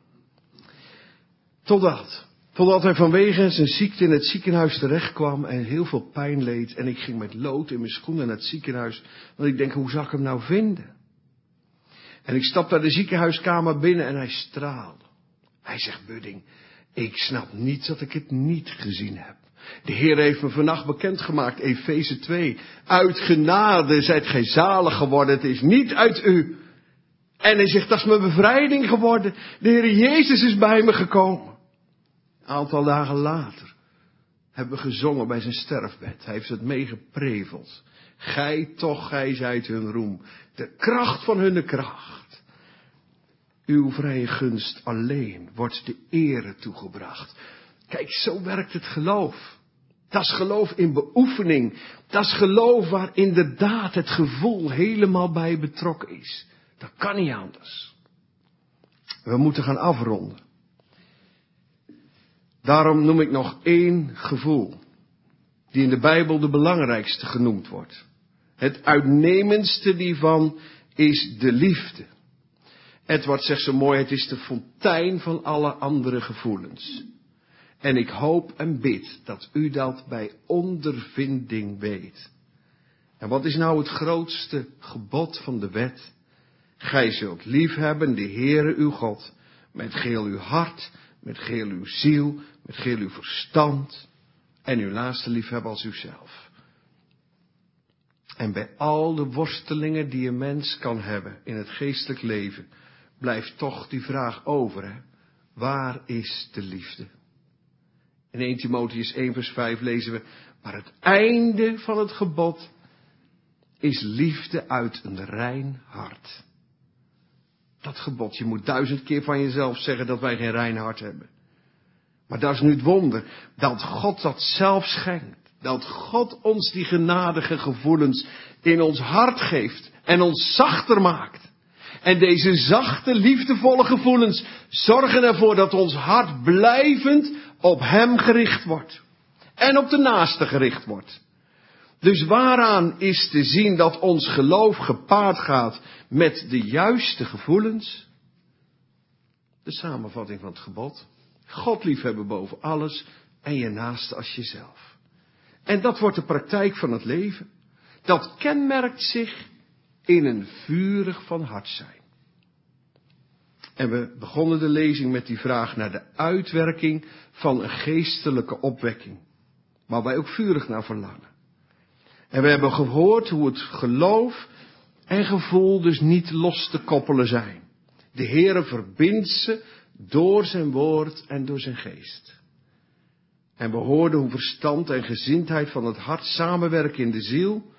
Totdat. Totdat hij vanwege zijn ziekte in het ziekenhuis terecht kwam en heel veel pijn leed. En ik ging met lood in mijn schoenen naar het ziekenhuis. Want ik denk, hoe zal ik hem nou vinden? En ik stap naar de ziekenhuiskamer binnen en hij straalde. Hij zegt, Budding, ik snap niet dat ik het niet gezien heb. De Heer heeft me vannacht bekendgemaakt, Efeze twee. Uit genade zijt gij zalig geworden, het is niet uit u. En hij zegt, dat is mijn bevrijding geworden. De Heer Jezus is bij me gekomen. Een aantal dagen later hebben we gezongen bij zijn sterfbed. Hij heeft het meegepreveld. Gij toch, gij zijt hun roem. De kracht van hun kracht. Uw vrije gunst alleen wordt de ere toegebracht. Kijk, zo werkt het geloof. Dat is geloof in beoefening. Dat is geloof waar inderdaad het gevoel helemaal bij betrokken is. Dat kan niet anders. We moeten gaan afronden. Daarom noem ik nog één gevoel, die in de Bijbel de belangrijkste genoemd wordt. Het uitnemendste hiervan is de liefde. Edward zegt zo mooi, het is de fontein van alle andere gevoelens. En ik hoop en bid dat u dat bij ondervinding weet. En wat is nou het grootste gebod van de wet? Gij zult liefhebben de Heere uw God, met geheel uw hart, met geheel uw ziel, met geheel uw verstand, en uw naaste liefhebben als uzelf. En bij al de worstelingen die een mens kan hebben in het geestelijk leven, blijft toch die vraag over, hè? Waar is de liefde? In eerste Timotheüs één vers vijf lezen we, maar het einde van het gebod is liefde uit een rein hart. Dat gebod, je moet duizend keer van jezelf zeggen dat wij geen rein hart hebben. Maar dat is nu het wonder, dat God dat zelf schenkt. Dat God ons die genadige gevoelens in ons hart geeft en ons zachter maakt. En deze zachte, liefdevolle gevoelens zorgen ervoor dat ons hart blijvend op hem gericht wordt. En op de naaste gericht wordt. Dus waaraan is te zien dat ons geloof gepaard gaat met de juiste gevoelens? De samenvatting van het gebod. God liefhebben boven alles en je naaste als jezelf. En dat wordt de praktijk van het leven. Dat kenmerkt zich in een vurig van hart zijn. En we begonnen de lezing met die vraag naar de uitwerking van een geestelijke opwekking. Waar wij ook vurig naar verlangen. En we hebben gehoord hoe het geloof en gevoel dus niet los te koppelen zijn. De Heere verbindt ze door zijn woord en door zijn geest. En we hoorden hoe verstand en gezindheid van het hart samenwerken in de ziel.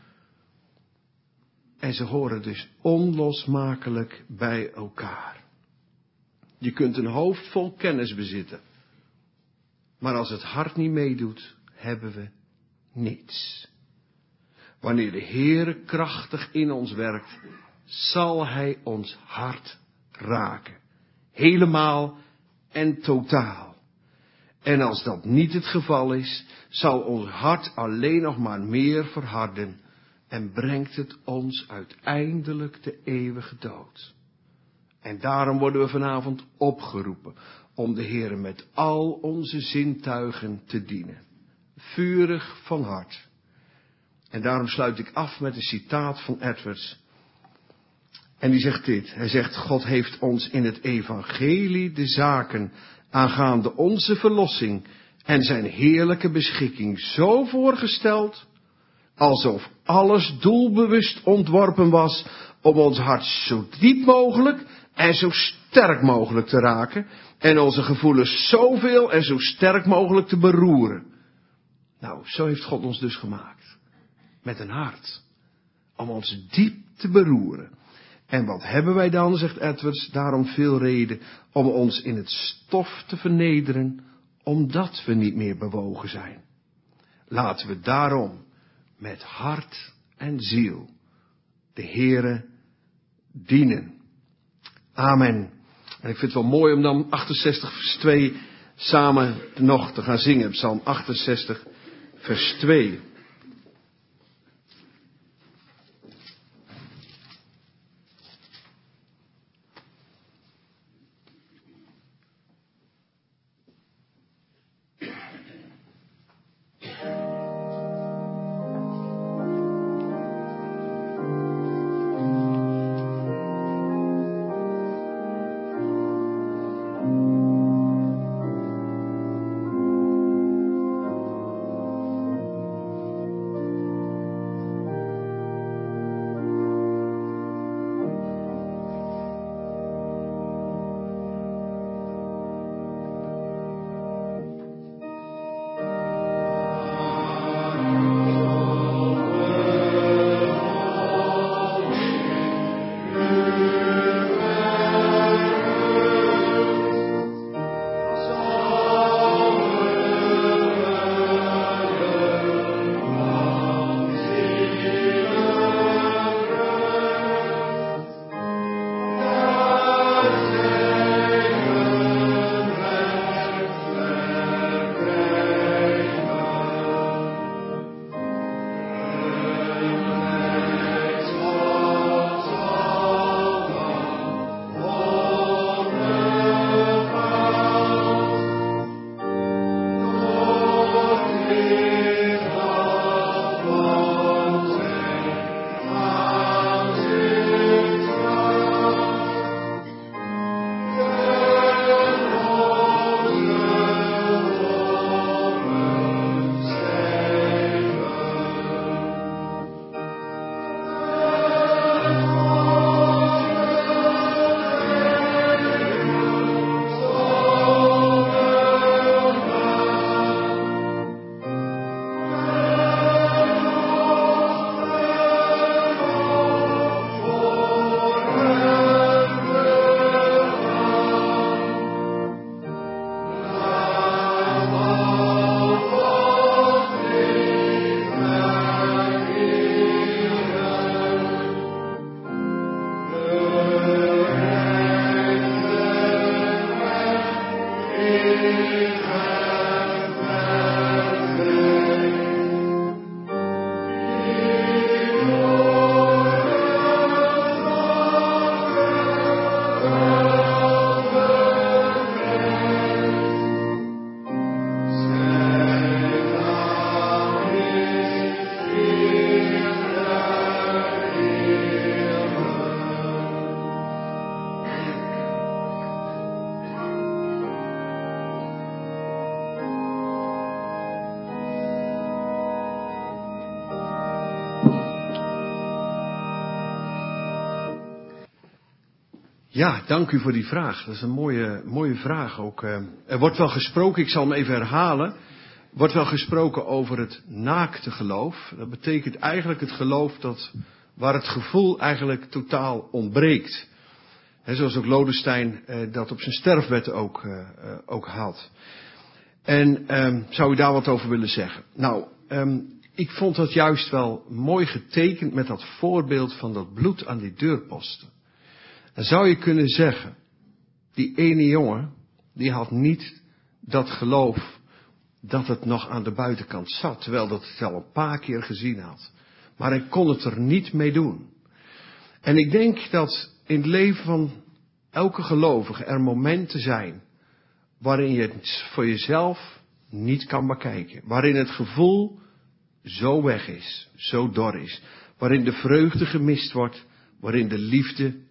En ze horen dus onlosmakelijk bij elkaar. Je kunt een hoofd vol kennis bezitten. Maar als het hart niet meedoet, hebben we niets. Wanneer de Heere krachtig in ons werkt, zal Hij ons hart raken. Helemaal en totaal. En als dat niet het geval is, zal ons hart alleen nog maar meer verharden en brengt het ons uiteindelijk de eeuwige dood. En daarom worden we vanavond opgeroepen om de Heere met al onze zintuigen te dienen. Vurig van hart. En daarom sluit ik af met een citaat van Edwards. En die zegt dit. Hij zegt, God heeft ons in het evangelie de zaken aangaande onze verlossing en zijn heerlijke beschikking zo voorgesteld, alsof alles doelbewust ontworpen was om ons hart zo diep mogelijk en zo sterk mogelijk te raken en onze gevoelens zoveel en zo sterk mogelijk te beroeren. Nou, zo heeft God ons dus gemaakt. Met een hart. Om ons diep te beroeren. En wat hebben wij dan, zegt Edwards, daarom veel reden om ons in het stof te vernederen, omdat we niet meer bewogen zijn. Laten we daarom met hart en ziel de Heere dienen. Amen. En ik vind het wel mooi om dan achtenzestig vers twee samen nog te gaan zingen. Psalm achtenzestig vers twee. Ja, dank u voor die vraag. Dat is een mooie, mooie vraag ook. Er wordt wel gesproken, ik zal hem even herhalen. Er wordt wel gesproken over het naakte geloof. Dat betekent eigenlijk het geloof dat, waar het gevoel eigenlijk totaal ontbreekt. He, zoals ook Lodestein eh, dat op zijn sterfbed ook, uh, ook had. En um, zou u daar wat over willen zeggen? Nou, um, ik vond dat juist wel mooi getekend met dat voorbeeld van dat bloed aan die deurposten. Dan zou je kunnen zeggen, die ene jongen, die had niet dat geloof dat het nog aan de buitenkant zat, terwijl dat het al een paar keer gezien had. Maar hij kon het er niet mee doen. En ik denk dat in het leven van elke gelovige er momenten zijn waarin je het voor jezelf niet kan bekijken. Waarin het gevoel zo weg is, zo dor is. Waarin de vreugde gemist wordt, waarin de liefde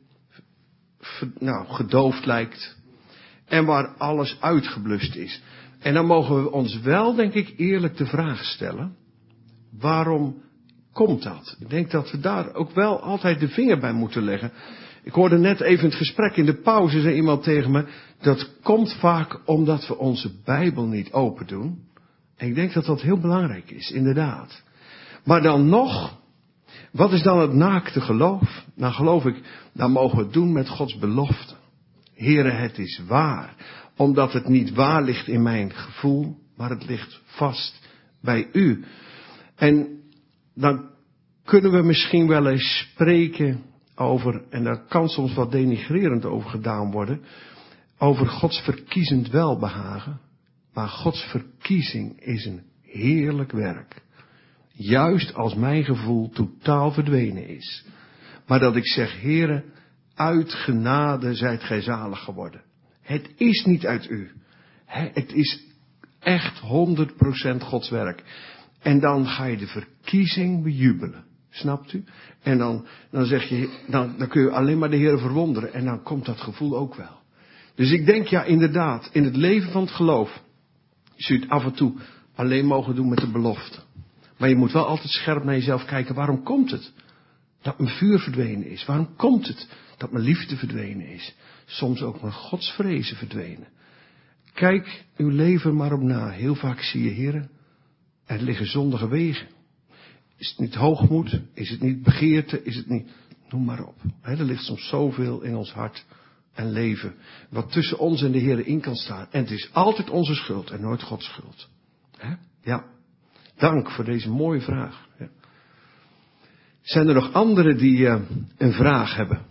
nou, gedoofd lijkt. En waar alles uitgeblust is. En dan mogen we ons wel, denk ik, eerlijk de vraag stellen. Waarom komt dat? Ik denk dat we daar ook wel altijd de vinger bij moeten leggen. Ik hoorde net even het gesprek in de pauze, zei iemand tegen me. Dat komt vaak omdat we onze Bijbel niet open doen. En ik denk dat dat heel belangrijk is, inderdaad. Maar dan nog, Wat is dan het naakte geloof? Nou geloof ik, dan mogen we het doen met Gods belofte. Heere, het is waar. Omdat het niet waar ligt in mijn gevoel, maar het ligt vast bij u. En dan kunnen we misschien wel eens spreken over, en daar kan soms wat denigrerend over gedaan worden, over Gods verkiezend welbehagen. Maar Gods verkiezing is een heerlijk werk. Juist als mijn gevoel totaal verdwenen is. Maar dat ik zeg, Heere, uit genade zijt gij zalig geworden. Het is niet uit u. Het is echt honderd procent Gods werk. En dan ga je de verkiezing bejubelen. Snapt u? En dan, dan zeg je, dan, dan kun je alleen maar de Heere verwonderen. En dan komt dat gevoel ook wel. Dus ik denk, ja inderdaad, in het leven van het geloof zul je het af en toe alleen mogen doen met de belofte. Maar je moet wel altijd scherp naar jezelf kijken, waarom komt het dat mijn vuur verdwenen is? Waarom komt het dat mijn liefde verdwenen is? Soms ook mijn godsvrezen verdwenen. Kijk uw leven maar op na. Heel vaak zie je, Heere, er liggen zondige wegen. Is het niet hoogmoed? Is het niet begeerte? Is het niet... Noem maar op. He, er ligt soms zoveel in ons hart en leven. Wat tussen ons en de Heere in kan staan. En het is altijd onze schuld en nooit Gods schuld. He? Ja. Dank voor deze mooie vraag. Ja. Zijn er nog anderen die uh, een vraag hebben?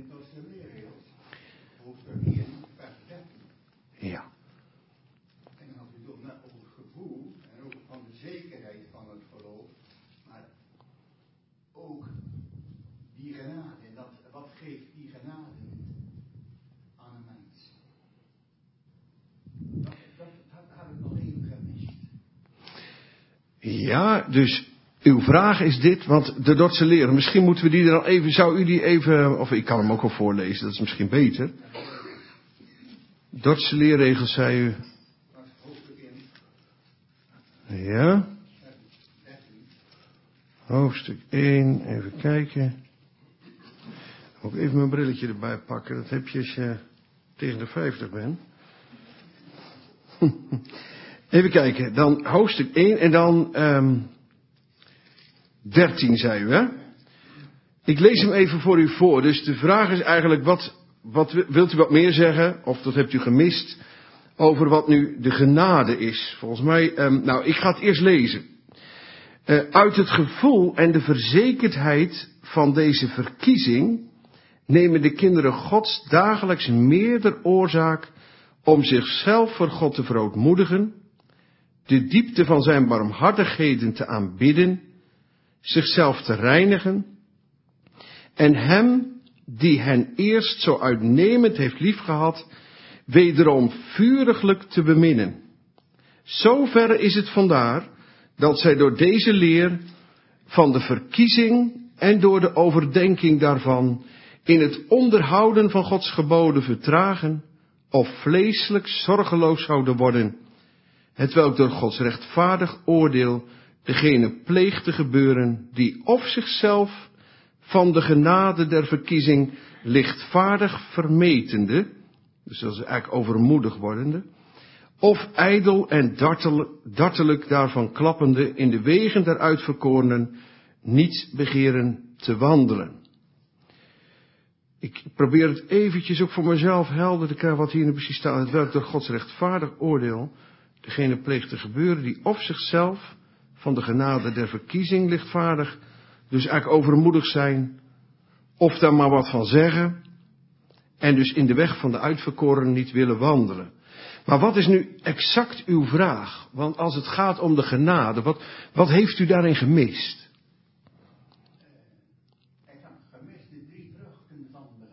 Ja. En dan had u toch net over het gevoel en ook van de zekerheid van het geloof, maar ook die genade. En dat, wat geeft die genade aan een mens? Dat, dat, dat had ik nog even gemist. Ja, dus uw vraag is dit, want de Dordtse leren, misschien moeten we die er dan even, zou u die even, of ik kan hem ook wel voorlezen, dat is misschien beter. Dordtse leerregels, zei u. Ja. Hoofdstuk één, even kijken. Ook even mijn brilletje erbij pakken, dat heb je als je tegen de vijftig bent. Even kijken, dan hoofdstuk één en dan um, dertien, zei u, hè? Ik lees hem even voor u voor. Dus de vraag is eigenlijk, wat, wat wilt u wat meer zeggen, of dat hebt u gemist, over wat nu de genade is? Volgens mij, um, nou, ik ga het eerst lezen. Uh, uit het gevoel en de verzekerdheid van deze verkiezing nemen de kinderen Gods dagelijks meerder oorzaak om zichzelf voor God te verootmoedigen, de diepte van zijn barmhartigheden te aanbidden, zichzelf te reinigen en hem die hen eerst zo uitnemend heeft liefgehad, wederom vuriglijk te beminnen. Zoverre is het vandaar dat zij door deze leer van de verkiezing en door de overdenking daarvan in het onderhouden van Gods geboden vertragen of vleeselijk zorgeloos zouden worden, hetwelk door Gods rechtvaardig oordeel degene pleegt te gebeuren die of zichzelf van de genade der verkiezing lichtvaardig vermetende, dus dat is eigenlijk overmoedig wordende, of ijdel en dartel, dartelijk daarvan klappende in de wegen der uitverkorenen niet begeren te wandelen. Ik probeer het eventjes ook voor mezelf helder te krijgen wat hier nu precies staat. Hetwelk door Gods rechtvaardig oordeel degene pleegt te gebeuren die of zichzelf van de genade der verkiezing lichtvaardig, dus eigenlijk overmoedig zijn, of daar maar wat van zeggen, en dus in de weg van de uitverkorenen niet willen wandelen. Maar wat is nu exact uw vraag? Want als het gaat om de genade, wat, wat heeft u daarin gemist? Ik heb gemist de drie vruchten van de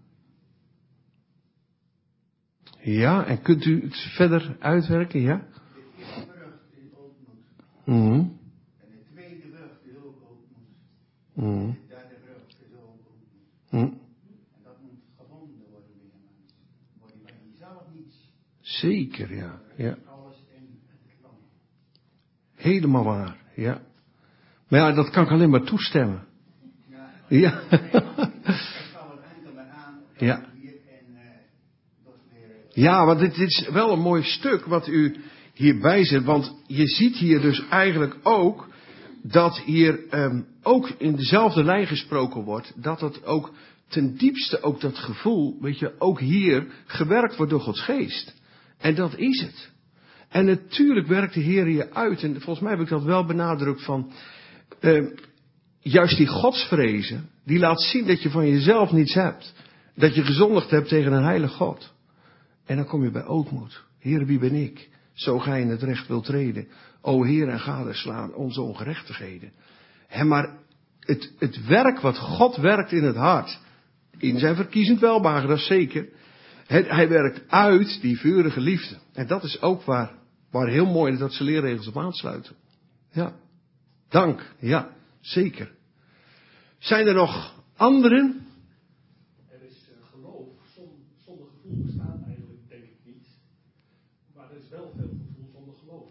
genade. Ja, en kunt u het verder uitwerken, ja? De eerste vrucht is ootmoed. Mm-hmm. En de tweede vrucht is ook ootmoed. Mm-hmm. En de derde vrucht is ook ootmoed. Mm-hmm. En dat moet gevonden worden bij een mens. Word je bij jezelf niets. Zeker, ja. ja. Alles in het land. Helemaal waar, ja. Maar ja, dat kan ik alleen maar toestemmen. Ja. Ja. Ik val er enkel maar aan. Ja. Hier en uh, dat weer. Ja, want dit, dit is wel een mooi stuk wat u hierbij zet. Want je ziet hier dus eigenlijk ook dat hier um, ook in dezelfde lijn gesproken wordt, dat het ook ten diepste, ook dat gevoel, weet je, ook hier gewerkt wordt door Gods geest. En dat is het. En natuurlijk werkt de Heer hier uit, en volgens mij heb ik dat wel benadrukt van, uh, juist die godsvrezen, die laat zien dat je van jezelf niets hebt. Dat je gezondigd hebt tegen een heilig God. En dan kom je bij ootmoed. Heer, wie ben ik? Zo gij in het recht wilt treden. O Heer, en gadeslaan onze ongerechtigheden. He, maar het, het werk wat God werkt in het hart, in zijn verkiezend welbehagen, dat is zeker. Hij, hij werkt uit die vurige liefde. En dat is ook waar, waar heel mooi dat ze leerregels op aansluiten. Ja, dank, ja, zeker. Zijn er nog anderen? Er is uh, geloof, zonder, zonder gevoel bestaat eigenlijk denk ik niet. Maar er is wel veel gevoel zonder geloof.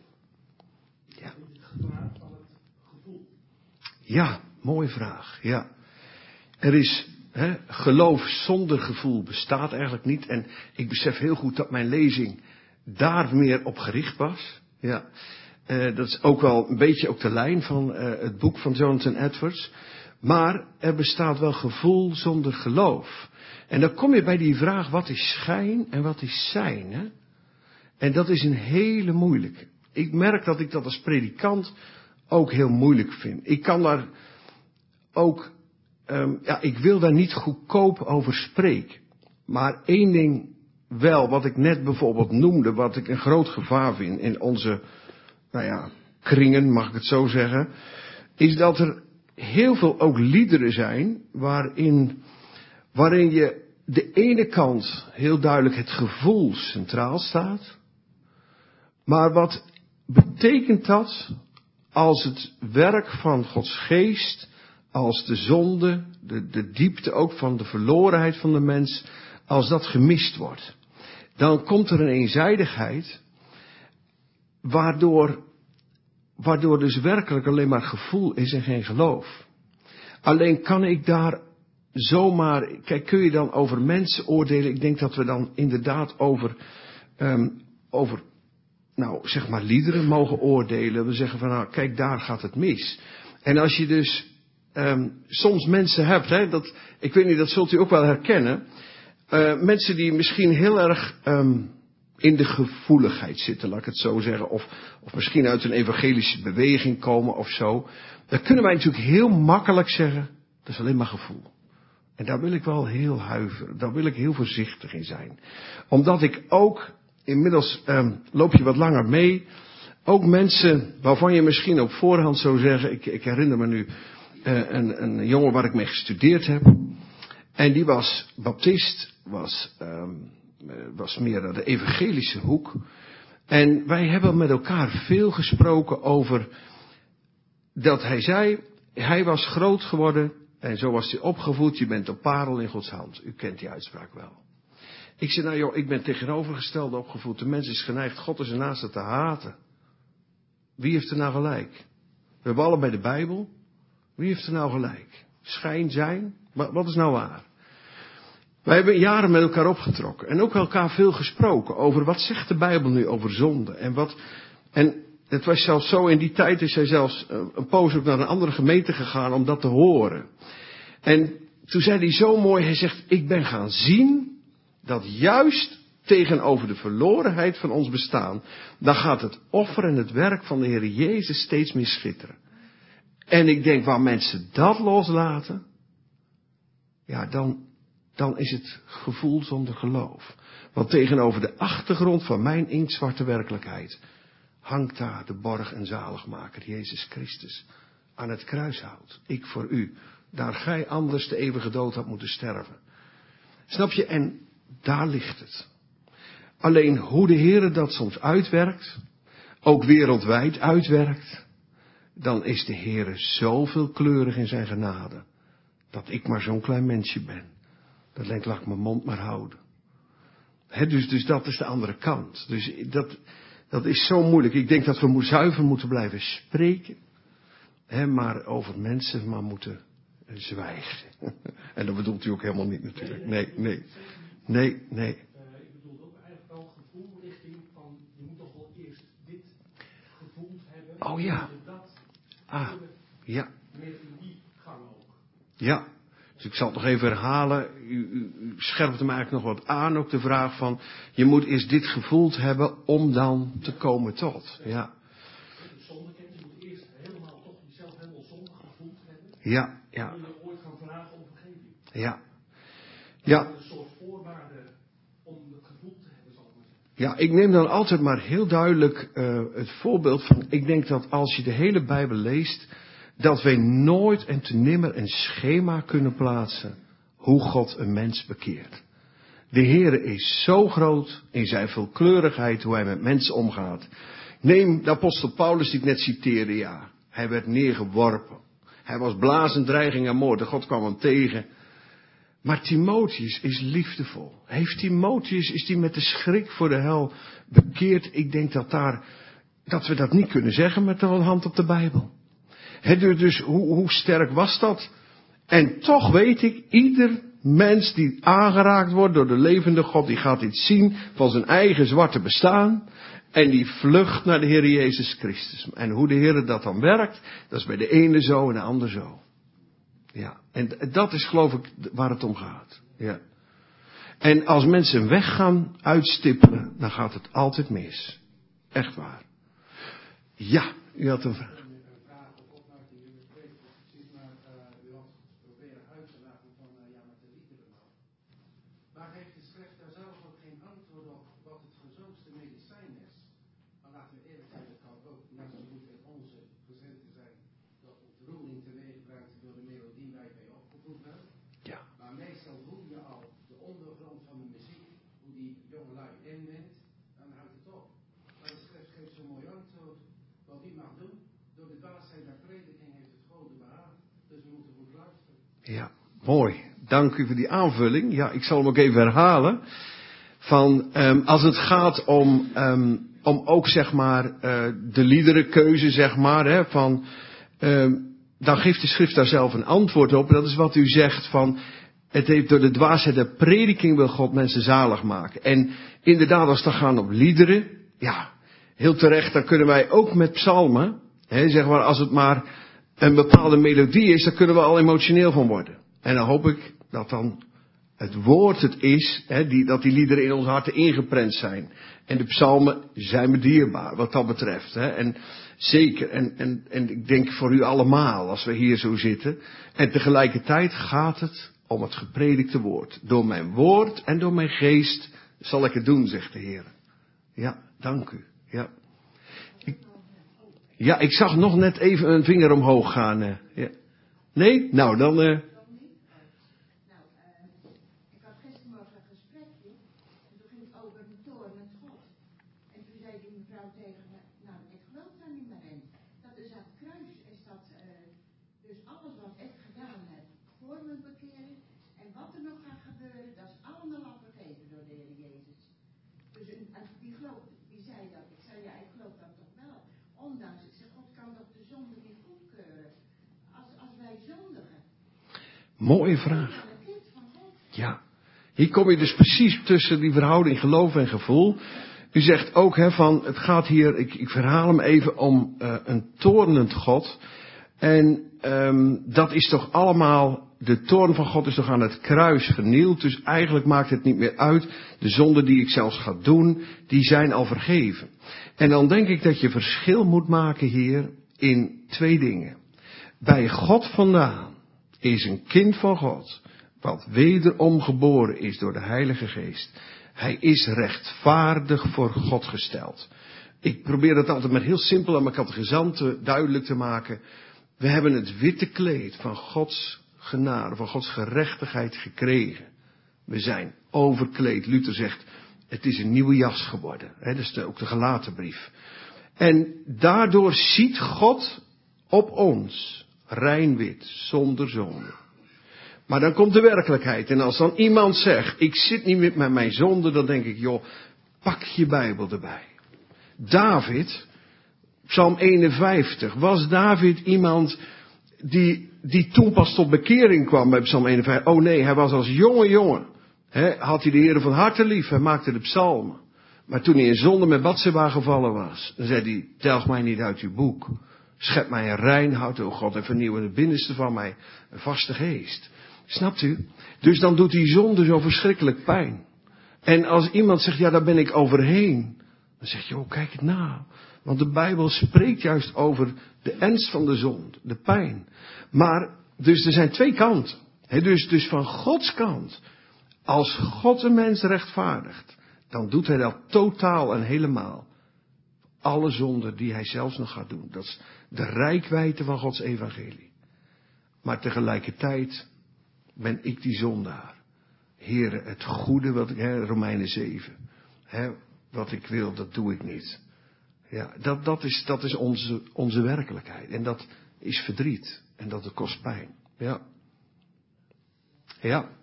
Is Ja. dat niet het gevaar van het gevoel? Ja, mooie vraag, ja. Er is, hè, geloof zonder gevoel bestaat eigenlijk niet. En ik besef heel goed dat mijn lezing daar meer op gericht was. Ja. Uh, dat is ook wel een beetje ook de lijn van uh, het boek van Jonathan Edwards. Maar er bestaat wel gevoel zonder geloof. En dan kom je bij die vraag, wat is schijn en wat is zijn? Hè? En dat is een hele moeilijke. Ik merk dat ik dat als predikant ook heel moeilijk vind. Ik kan daar ook, um, ja, ik wil daar niet goedkoop over spreken. Maar één ding wel, wat ik net bijvoorbeeld noemde, wat ik een groot gevaar vind in onze, nou ja, kringen, mag ik het zo zeggen, is dat er heel veel ook liederen zijn waarin, waarin je de ene kant heel duidelijk het gevoel centraal staat. Maar wat betekent dat als het werk van Gods geest, als de zonde, de, de diepte ook van de verlorenheid van de mens, als dat gemist wordt? Dan komt er een eenzijdigheid, waardoor Waardoor dus werkelijk alleen maar gevoel is en geen geloof. Alleen kan ik daar zomaar, kijk, kun je dan over mensen oordelen? Ik denk dat we dan inderdaad over, um, over, nou zeg maar liederen mogen oordelen. We zeggen van nou, kijk, daar gaat het mis. En als je dus um, soms mensen hebt, hè, dat, ik weet niet, dat zult u ook wel herkennen. Uh, mensen die misschien heel erg um, in de gevoeligheid zitten, laat ik het zo zeggen. Of, of misschien uit een evangelische beweging komen of zo. Dan kunnen wij natuurlijk heel makkelijk zeggen, dat is alleen maar gevoel. En daar wil ik wel heel huiveren. Daar wil ik heel voorzichtig in zijn. Omdat ik ook, inmiddels um, loop je wat langer mee. Ook mensen waarvan je misschien op voorhand zou zeggen. Ik, ik herinner me nu uh, een, een jongen waar ik mee gestudeerd heb. En die was baptist. Was, um, was meer naar de evangelische hoek. En wij hebben met elkaar veel gesproken over. Dat hij zei. Hij was groot geworden. En zo was hij opgevoed, je bent een parel in Gods hand. U kent die uitspraak wel. Ik zei, nou joh, ik ben tegenovergestelde opgevoed. De mens is geneigd God en zijn naaste te haten. Wie heeft er nou gelijk? We hebben allebei de Bijbel. Wie heeft er nou gelijk? Schijn, zijn? Wat is nou waar? Wij hebben jaren met elkaar opgetrokken. En ook elkaar veel gesproken over wat zegt de Bijbel nu over zonde. En wat... En het was zelfs zo, in die tijd is hij zelfs een poos ook naar een andere gemeente gegaan om dat te horen. En toen zei hij zo mooi, hij zegt, ik ben gaan zien dat juist tegenover de verlorenheid van ons bestaan, dan gaat het offer en het werk van de Heer Jezus steeds meer schitteren. En ik denk, waar mensen dat loslaten, ja, dan, dan is het gevoel zonder geloof. Want tegenover de achtergrond van mijn inktzwarte werkelijkheid hangt daar de borg en zaligmaker, Jezus Christus, aan het kruishout. Ik voor u, daar gij anders de eeuwige dood had moeten sterven. Snap je? En daar ligt het. Alleen hoe de Heere dat soms uitwerkt, ook wereldwijd uitwerkt, dan is de Heere zo veelkleurig in zijn genade, dat ik maar zo'n klein mensje ben. Dat denk ik, laat ik mijn mond maar houden. He, dus, dus dat is de andere kant. Dus dat... Dat is zo moeilijk. Ik denk dat we zuiver moeten blijven spreken. Hè, maar over mensen maar moeten zwijgen. En dat bedoelt u ook helemaal niet natuurlijk. Nee, nee. Nee, nee. Uh, ik bedoel ook eigenlijk wel gevoel richting van, je moet toch wel eerst dit gevoeld hebben. Oh ja. Dat Ah. kunnen Ja. Meer in die gang ook. Ja. Dus ik zal het nog even herhalen. U, u, u scherpt hem eigenlijk nog wat aan. Ook de vraag van, je moet eerst dit gevoeld hebben om dan te komen tot. Ja. De zondekennis, je moet eerst helemaal toch jezelf helemaal zondig gevoeld hebben. Ja, ja. Dan wil je ooit gaan vragen om vergeving. Ja. Ja. Ja. Een soort voorwaarde om het gevoel te hebben, zal ik maar zeggen. Ja, ik neem dan altijd maar heel duidelijk uh, het voorbeeld van, ik denk dat als je de hele Bijbel leest, dat wij nooit en te nimmer een schema kunnen plaatsen hoe God een mens bekeert. De Heere is zo groot in zijn veelkleurigheid hoe hij met mensen omgaat. Neem de apostel Paulus die ik net citeerde, ja. Hij werd neergeworpen. Hij was blazend dreiging en moord en God kwam hem tegen. Maar Timotheus is liefdevol. Heeft Timotheus, is die met de schrik voor de hel bekeerd? Ik denk dat daar, dat we dat niet kunnen zeggen met een hand op de Bijbel. He, dus hoe, hoe sterk was dat? En toch weet ik, ieder mens die aangeraakt wordt door de levende God, die gaat iets zien van zijn eigen zwarte bestaan. En die vlucht naar de Heer Jezus Christus. En hoe de Heer dat dan werkt, dat is bij de ene zo en de ander zo. Ja, en dat is geloof ik waar het om gaat. Ja. En als mensen een weg gaan uitstippelen, dan gaat het altijd mis. Echt waar. Ja, u had een vraag. Ja, mooi. Dank u voor die aanvulling. Ja, ik zal hem ook even herhalen. Van, um, als het gaat om, um, om ook zeg maar, uh, de liederenkeuze zeg maar, hè, van, um, dan geeft de schrift daar zelf een antwoord op. En dat is wat u zegt van, het heeft door de dwaasheid der prediking wil God mensen zalig maken. En inderdaad, als het dan gaat om liederen, ja, heel terecht, dan kunnen wij ook met psalmen, hè, zeg maar, als het maar een bepaalde melodie is, daar kunnen we al emotioneel van worden. En dan hoop ik dat dan het woord het is, hè, die, dat die liederen in ons harten ingeprent zijn. En de psalmen zijn me dierbaar, wat dat betreft. Hè. En zeker, en, en, en ik denk voor u allemaal, als we hier zo zitten. En tegelijkertijd gaat het om het gepredikte woord. Door mijn woord en door mijn geest zal ik het doen, zegt de Heer. Ja, dank u. Ja. Ik, ja, ik zag nog net even een vinger omhoog gaan. Uh, ja. Nee? Nou, dan... Uh, Mooie vraag. Ja. Hier kom je dus precies tussen die verhouding geloof en gevoel. U zegt ook, hè, van, het gaat hier, ik, ik verhaal hem even, om uh, een toornend God. En um, dat is toch allemaal, de toorn van God is toch aan het kruis vernield. Dus eigenlijk maakt het niet meer uit. De zonden die ik zelfs ga doen, die zijn al vergeven. En dan denk ik dat je verschil moet maken hier in twee dingen. Bij God vandaan is een kind van God, wat wederom geboren is door de Heilige Geest. Hij is rechtvaardig voor God gesteld. Ik probeer dat altijd met heel simpel aan mijn catechisant duidelijk te maken. We hebben het witte kleed van Gods genade, van Gods gerechtigheid gekregen. We zijn overkleed. Luther zegt, het is een nieuwe jas geworden. He, dat is de, ook de Galatenbrief. En daardoor ziet God op ons rein wit, zonder zonde. Maar dan komt de werkelijkheid. En als dan iemand zegt, ik zit niet meer met mijn zonde, dan denk ik, joh, pak je Bijbel erbij. David, Psalm eenenvijftig, was David iemand die, die toen pas tot bekering kwam bij Psalm eenenvijftig? Oh nee, hij was als jonge jongen. He, had hij de Heer van harte lief, hij maakte de psalmen. Maar toen hij in zonde met Batseba gevallen was, dan zei hij, telg mij niet uit uw boek. Schep mij een rein hart, o God, en vernieuw in het binnenste van mij een vaste geest. Snapt u? Dus dan doet die zonde zo verschrikkelijk pijn. En als iemand zegt, ja, daar ben ik overheen. Dan zeg je, oh, kijk het na. Want de Bijbel spreekt juist over de ernst van de zonde, de pijn. Maar, dus er zijn twee kanten. He, dus, dus van Gods kant, als God een mens rechtvaardigt, dan doet hij dat totaal en helemaal. Alle zonden die hij zelfs nog gaat doen. Dat is de reikwijdte van Gods evangelie. Maar tegelijkertijd ben ik die zondaar. Heere, het goede, wat ik, hè, Romeinen zeven. Hè, wat ik wil, dat doe ik niet. Ja, dat, dat is, dat is onze, onze werkelijkheid. En dat is verdriet. En dat kost pijn. Ja. Ja.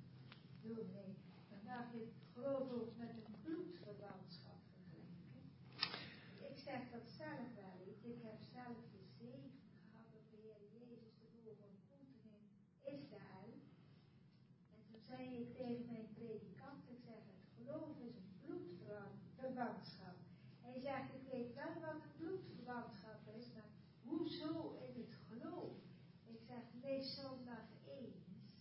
Hij zegt, ik weet wel wat een bloedverwantschap is, maar hoezo in het geloof? Ik zeg, lees zondag één.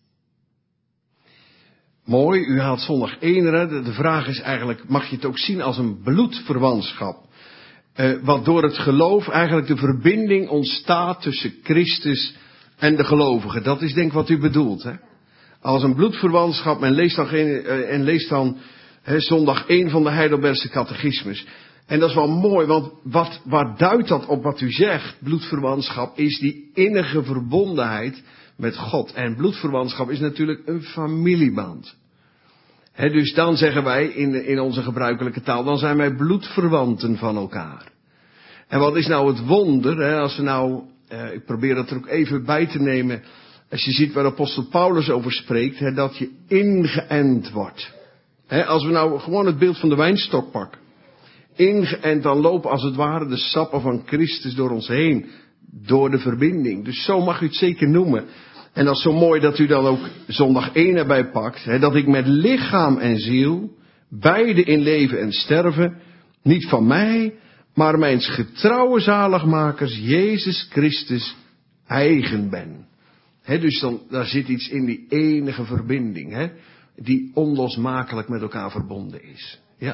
Mooi, u haalt zondag één. De, de vraag is eigenlijk, mag je het ook zien als een bloedverwantschap? Uh, wat door het geloof eigenlijk de verbinding ontstaat tussen Christus en de gelovigen. Dat is denk ik wat u bedoelt, hè? Als een bloedverwantschap, en lees dan, geen, uh, en lees dan he, zondag één van de Heidelbergse catechismus. En dat is wel mooi, want wat, waar duidt dat op wat u zegt? Bloedverwantschap is die innige verbondenheid met God. En bloedverwantschap is natuurlijk een familieband. He, dus dan zeggen wij in, in onze gebruikelijke taal, dan zijn wij bloedverwanten van elkaar. En wat is nou het wonder, he, als we nou, eh, ik probeer dat er ook even bij te nemen, als je ziet waar apostel Paulus over spreekt, he, dat je ingeënt wordt. He, als we nou gewoon het beeld van de wijnstok pakken. Ingeënt, dan lopen als het ware de sappen van Christus door ons heen. Door de verbinding. Dus zo mag u het zeker noemen. En dat is zo mooi dat u dan ook zondag één erbij pakt. Hè, dat ik met lichaam en ziel, beide in leven en sterven, niet van mij, maar mijns getrouwe zaligmakers, Jezus Christus, eigen ben. Hè, dus dan, daar zit iets in die enige verbinding. Hè, die onlosmakelijk met elkaar verbonden is. Ja.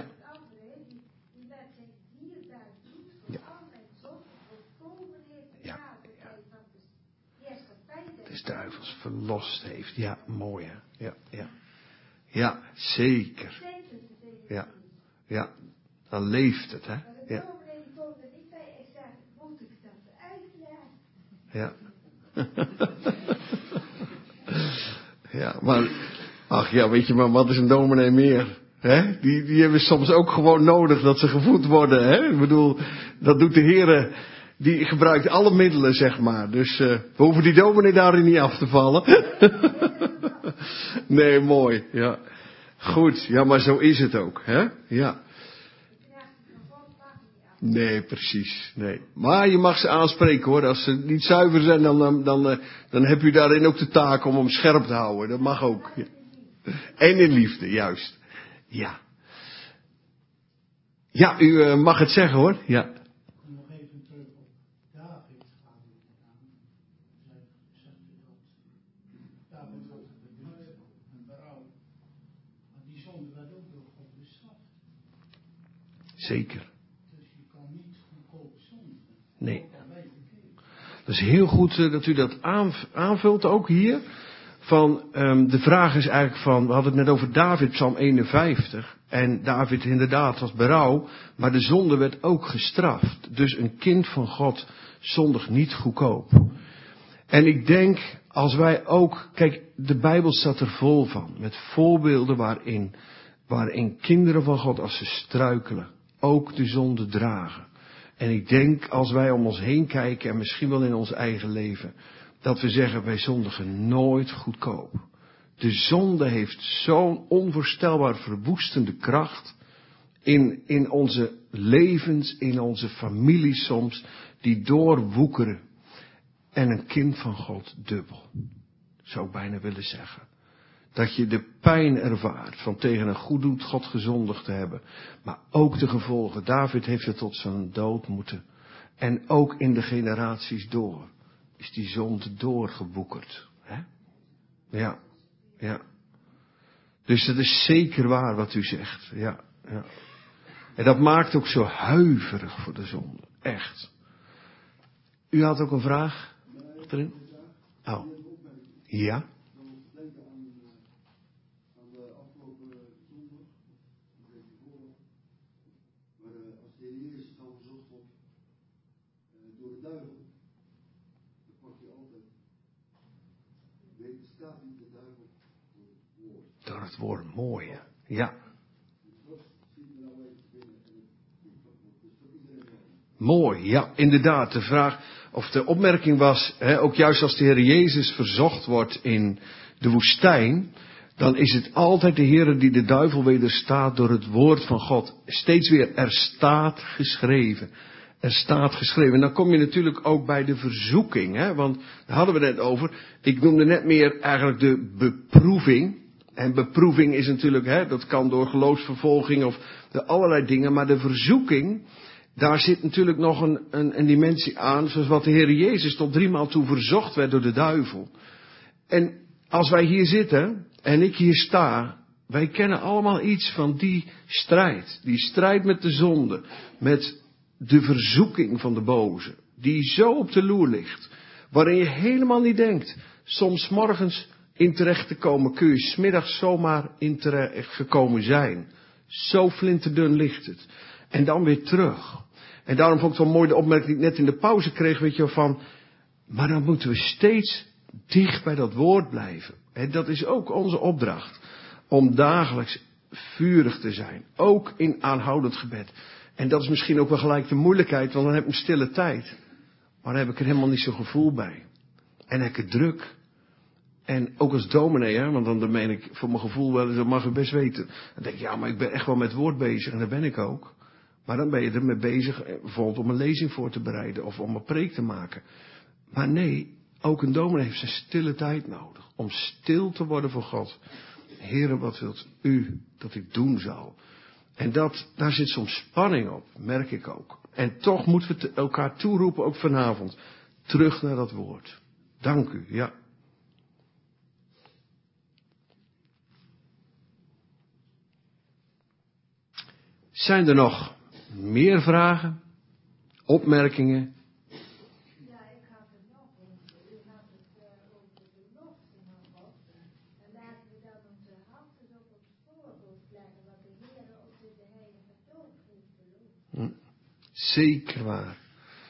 Des duivels verlost heeft. Ja, mooi hè. Ja, ja. Ja, zeker. Ja, ja. Dan leeft het hè. Ja. Ja. Ja, maar, ach ja, weet je, maar wat is een dominee meer? Hè? Die, die hebben soms ook gewoon nodig dat ze gevoed worden. Hè? Ik bedoel, dat doet de Heere. Die gebruikt alle middelen, zeg maar. Dus uh, we hoeven die dominee daarin niet af te vallen. Nee, mooi. Ja. Goed. Ja, maar zo is het ook. Hè? Ja. Nee, precies. Nee. Maar je mag ze aanspreken hoor. Als ze niet zuiver zijn, dan, dan, dan, dan heb je daarin ook de taak om hem scherp te houden. Dat mag ook. Ja. En in liefde, juist. Ja. Ja, u uh, mag het zeggen hoor. Ja. Zeker. Nee. Dat is heel goed uh, dat u dat aanvult ook hier. Van, um, de vraag is eigenlijk van, we hadden het net over David, Psalm eenenvijftig. En David inderdaad was berouw, maar de zonde werd ook gestraft. Dus een kind van God zondigt niet goedkoop. En ik denk, als wij ook, kijk, de Bijbel staat er vol van. Met voorbeelden waarin, waarin kinderen van God, als ze struikelen, ook de zonde dragen. En ik denk, als wij om ons heen kijken, en misschien wel in ons eigen leven, dat we zeggen, wij zondigen nooit goedkoop. De zonde heeft zo'n onvoorstelbaar verwoestende kracht in, in onze levens, in onze families soms, die doorwoekeren. En een kind van God dubbel, zou ik bijna willen zeggen. Dat je de pijn ervaart van tegen een goeddoend God gezondigd te hebben. Maar ook de gevolgen. David heeft het tot zijn dood moeten En ook in de generaties door is die zonde doorgeboekerd. Hè? Ja, ja. Dus dat is zeker waar wat u zegt. Ja, ja. En dat maakt ook zo huiverig voor de zonde. Echt. U had ook een vraag erin? Oh. Ja? Door het woord mooi. Ja. Mooi, ja, inderdaad. De vraag, of de opmerking was, hè, ook juist als de Heer Jezus verzocht wordt in de woestijn, dan is het altijd de Heer die de duivel wederstaat door het woord van God. Steeds weer, er staat geschreven. Er staat geschreven. En dan kom je natuurlijk ook bij de verzoeking, hè, want daar hadden we het net over. Ik noemde net meer eigenlijk de beproeving. En beproeving is natuurlijk, hè, dat kan door geloofsvervolging of de allerlei dingen, maar de verzoeking, daar zit natuurlijk nog een, een, een dimensie aan, zoals wat de Heer Jezus tot driemaal toe verzocht werd door de duivel. En als wij hier zitten, en ik hier sta, wij kennen allemaal iets van die strijd. Die strijd met de zonde, met de verzoeking van de boze, die zo op de loer ligt, waarin je helemaal niet denkt, soms morgens in terecht te komen, kun je 's middags zomaar in terecht gekomen zijn. Zo flinterdun ligt het. En dan weer terug. En daarom vond ik het wel mooi de opmerking die ik net in de pauze kreeg, weet je, van, maar dan moeten we steeds dicht bij dat woord blijven. En dat is ook onze opdracht. Om dagelijks vurig te zijn. Ook in aanhoudend gebed. En dat is misschien ook wel gelijk de moeilijkheid, want dan heb ik een stille tijd. Maar dan heb ik er helemaal niet zo'n gevoel bij. En heb ik het druk. En ook als dominee, hè, want dan, dan meen ik voor mijn gevoel wel, dat mag u best weten. Dan denk ik, ja, maar ik ben echt wel met het woord bezig en dat ben ik ook. Maar dan ben je ermee bezig, bijvoorbeeld om een lezing voor te bereiden of om een preek te maken. Maar nee, ook een dominee heeft zijn stille tijd nodig. Om stil te worden voor God. Heere, wat wilt u dat ik doen zal? En dat, daar zit soms spanning op, merk ik ook. En toch moeten we elkaar toeroepen, ook vanavond. Terug naar dat woord. Dank u, ja. Zijn er nog meer vragen? Opmerkingen? Ja, ik had er nog eentje. U had het uh, over de belofte van God. En laten we dan onze handen op het voorhoofd leggen, wat de Heer ook in de heilige doop heeft beloofd. Zeker waar.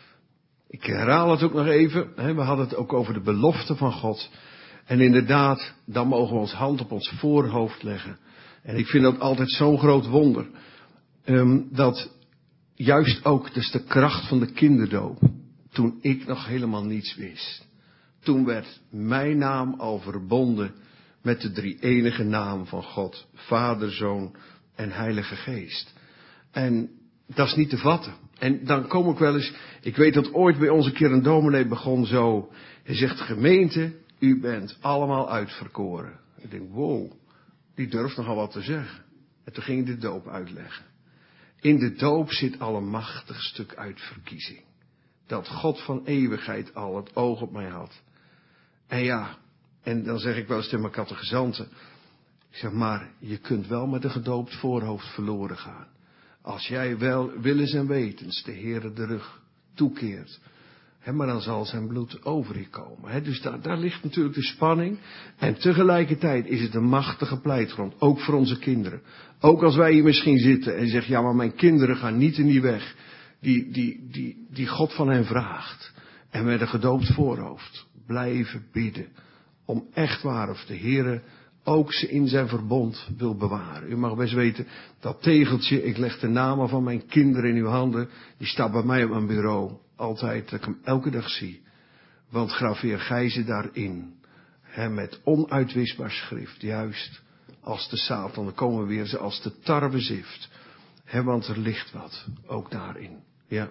Ik herhaal het ook nog even. Hè, we hadden het ook over de belofte van God. En inderdaad, dan mogen we ons hand op ons voorhoofd leggen. En ik vind dat altijd zo'n groot wonder. Um, dat juist ook, dus de kracht van de kinderdoop. Toen ik nog helemaal niets wist. Toen werd mijn naam al verbonden met de drie-enige naam van God. Vader, Zoon en Heilige Geest. En dat is niet te vatten. En dan kom ik wel eens, ik weet dat ooit bij ons een keer een dominee begon zo. Hij zegt, gemeente, u bent allemaal uitverkoren. Ik denk, wow, die durft nogal wat te zeggen. En toen ging hij de doop uitleggen. In de doop zit al een machtig stuk uitverkiezing. Dat God van eeuwigheid al het oog op mij had. En ja, en dan zeg ik wel eens tegen mijn catechizanten. Ik zeg maar, je kunt wel met een gedoopt voorhoofd verloren gaan. Als jij wel willens en wetens de Heere de rug toekeert. He, maar dan zal zijn bloed over je komen. He, dus daar, daar ligt natuurlijk de spanning. En tegelijkertijd is het een machtige pleitgrond. Ook voor onze kinderen. Ook als wij hier misschien zitten en zeggen, ja, maar mijn kinderen gaan niet in die weg. Die, die, die, die God van hen vraagt. En met een gedoopt voorhoofd blijven bidden. Om echt waar of de Heere ook ze in zijn verbond wil bewaren. U mag best weten, dat tegeltje, ik leg de namen van mijn kinderen in uw handen. Die staat bij mij op mijn bureau. Altijd, dat ik hem elke dag zie. Want graveer gij ze daarin. He, met onuitwisbaar schrift. Juist als de Satan. Dan komen we weer als de tarwe zift. He, want er ligt wat. Ook daarin. Ja.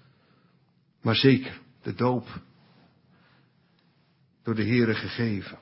Maar zeker, de doop. Door de Heere gegeven.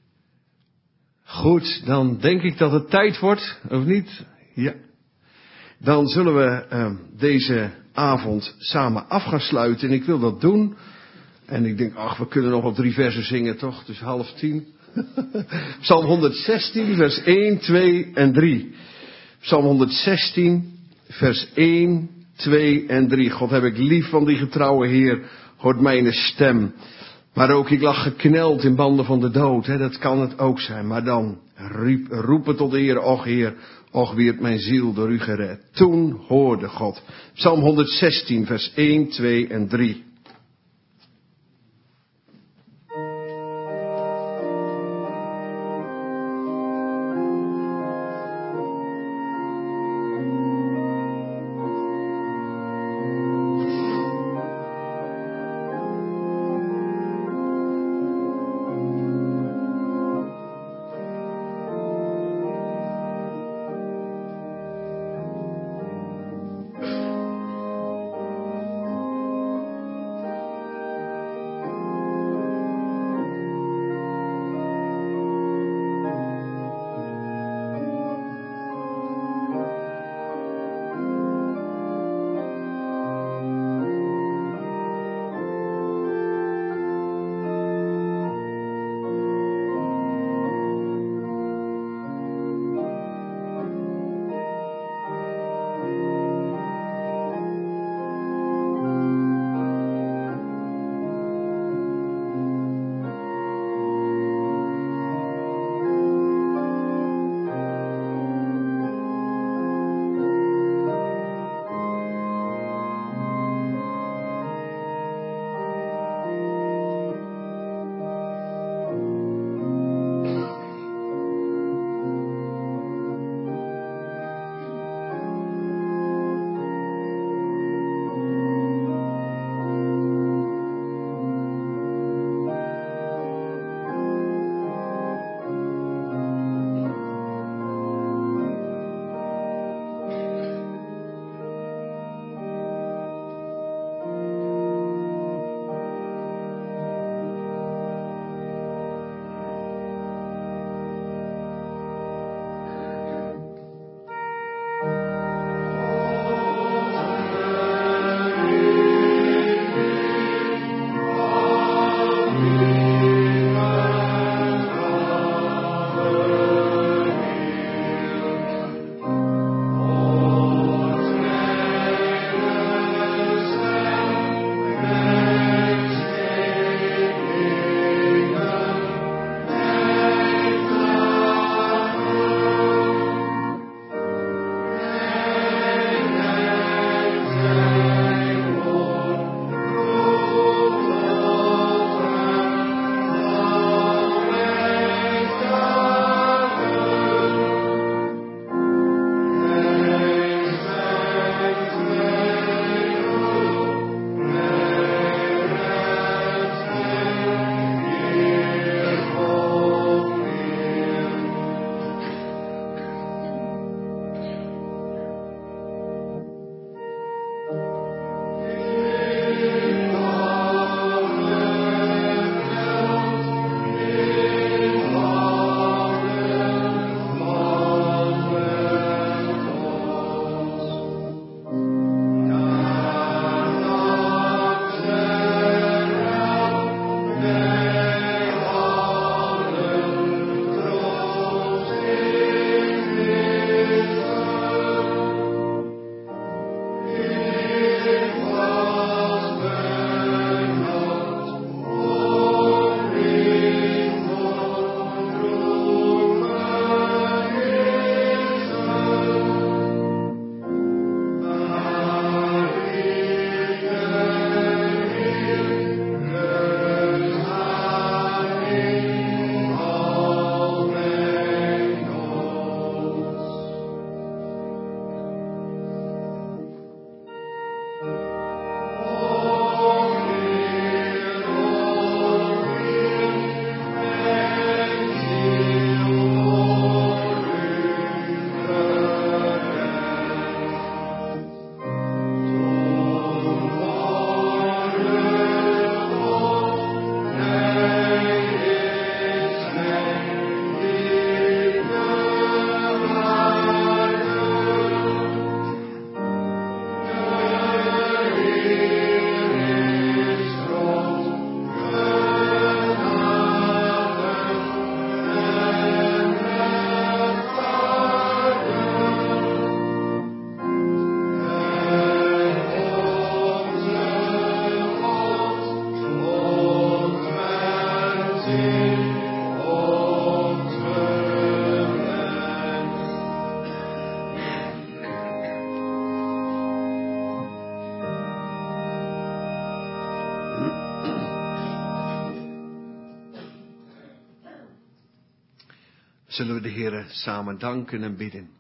Goed, dan denk ik dat het tijd wordt. Of niet? Ja. dan zullen we uh, deze avond samen af gaan sluiten. En ik wil dat doen. En ik denk, ach, we kunnen nog wel drie versen zingen, toch? Dus half tien. Psalm honderdzestien, vers één, twee en drie. Psalm honderdzestien, vers één, twee en drie. God heb ik lief van die getrouwe Heer, hoort mijn stem. Maar ook ik lag gekneld in banden van de dood, hè, dat kan het ook zijn. Maar dan riep, roepen tot de Heer, och Heer, och wierd mijn ziel door u gered. Toen hoorde God. Psalm honderdzestien, vers één, twee en drie. Zullen we de Heere samen danken en bidden.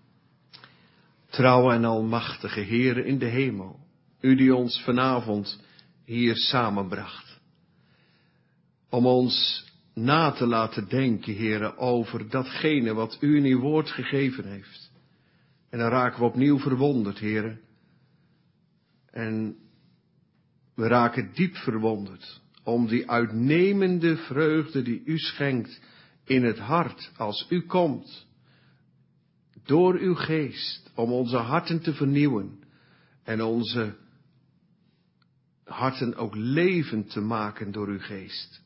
Trouwe en almachtige Heere in de hemel, u die ons vanavond hier samenbracht. Om ons na te laten denken, Heere, over datgene wat u in uw woord gegeven heeft. En dan raken we opnieuw verwonderd, Heere. En we raken diep verwonderd om die uitnemende vreugde die u schenkt in het hart als u komt. Door uw geest, om onze harten te vernieuwen en onze harten ook levend te maken door uw geest.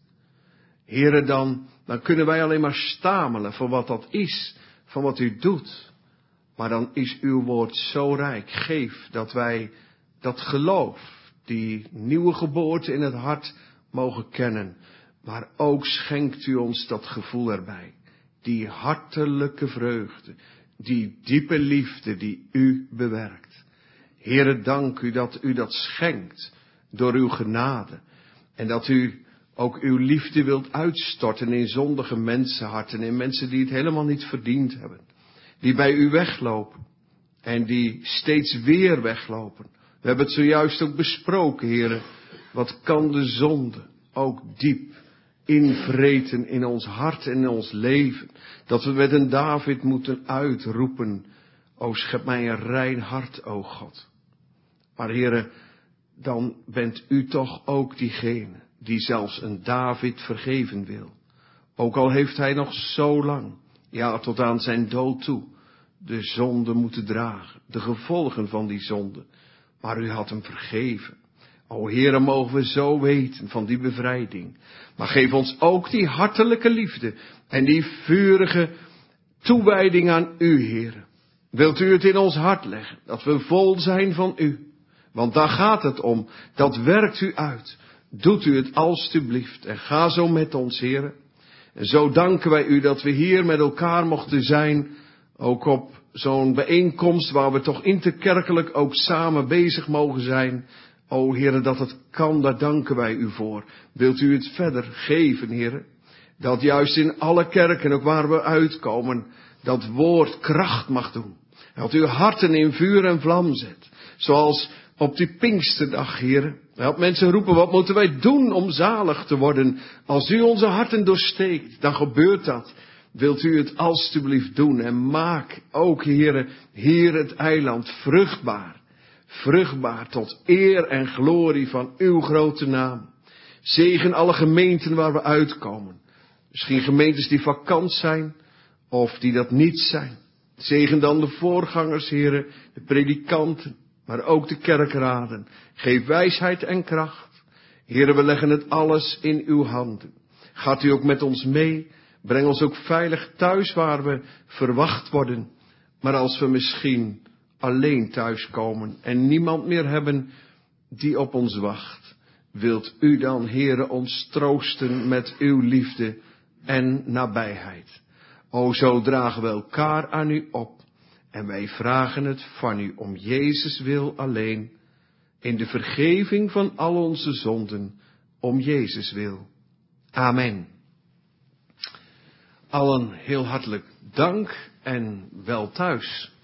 Heere, dan, dan kunnen wij alleen maar stamelen van wat dat is, van wat u doet. Maar dan is uw woord zo rijk. Geef dat wij dat geloof, die nieuwe geboorte in het hart mogen kennen. Maar ook schenkt u ons dat gevoel erbij. Die hartelijke vreugde, die diepe liefde die u bewerkt. Heere, dank u dat u dat schenkt door uw genade. En dat u ook uw liefde wilt uitstorten in zondige mensenharten. In mensen die het helemaal niet verdiend hebben. Die bij u weglopen. En die steeds weer weglopen. We hebben het zojuist ook besproken, Heere. Wat kan de zonde ook diep invreten in ons hart en in ons leven. Dat we met een David moeten uitroepen. O, schep mij een rein hart, o God. Maar Heere, dan bent u toch ook diegene die zelfs een David vergeven wil. Ook al heeft hij nog zo lang, ja tot aan zijn dood toe, de zonde moeten dragen. De gevolgen van die zonde. Maar u had hem vergeven. O Heere, mogen we zo weten van die bevrijding. Maar geef ons ook die hartelijke liefde en die vurige toewijding aan u, Heere. Wilt u het in ons hart leggen, dat we vol zijn van u. Want daar gaat het om, dat werkt u uit. Doet u het alstublieft en ga zo met ons, Heere. En zo danken wij u dat we hier met elkaar mochten zijn, ook op zo'n bijeenkomst waar we toch interkerkelijk ook samen bezig mogen zijn. O Heere, dat het kan, daar danken wij u voor. Wilt u het verder geven, Heere? Dat juist in alle kerken, ook waar we uitkomen, dat woord kracht mag doen. Dat uw harten in vuur en vlam zet. Zoals op die Pinksterdag, Heere. Dat mensen roepen, wat moeten wij doen om zalig te worden? Als u onze harten doorsteekt, dan gebeurt dat. Wilt u het alstublieft doen en maak ook, Heere, hier het eiland vruchtbaar. Vruchtbaar tot eer en glorie van uw grote naam. Zegen alle gemeenten waar we uitkomen. Misschien gemeentes die vakant zijn of die dat niet zijn. Zegen dan de voorgangers, Heere, de predikanten, maar ook de kerkraden. Geef wijsheid en kracht. Heere, we leggen het alles in uw handen. Gaat u ook met ons mee? Breng ons ook veilig thuis waar we verwacht worden. Maar als we misschien alleen thuiskomen en niemand meer hebben die op ons wacht, wilt u dan, Heere, ons troosten met uw liefde en nabijheid. O, zo dragen we elkaar aan u op en wij vragen het van u om Jezus wil alleen, in de vergeving van al onze zonden, om Jezus wil. Amen. Allen heel hartelijk dank en wel thuis.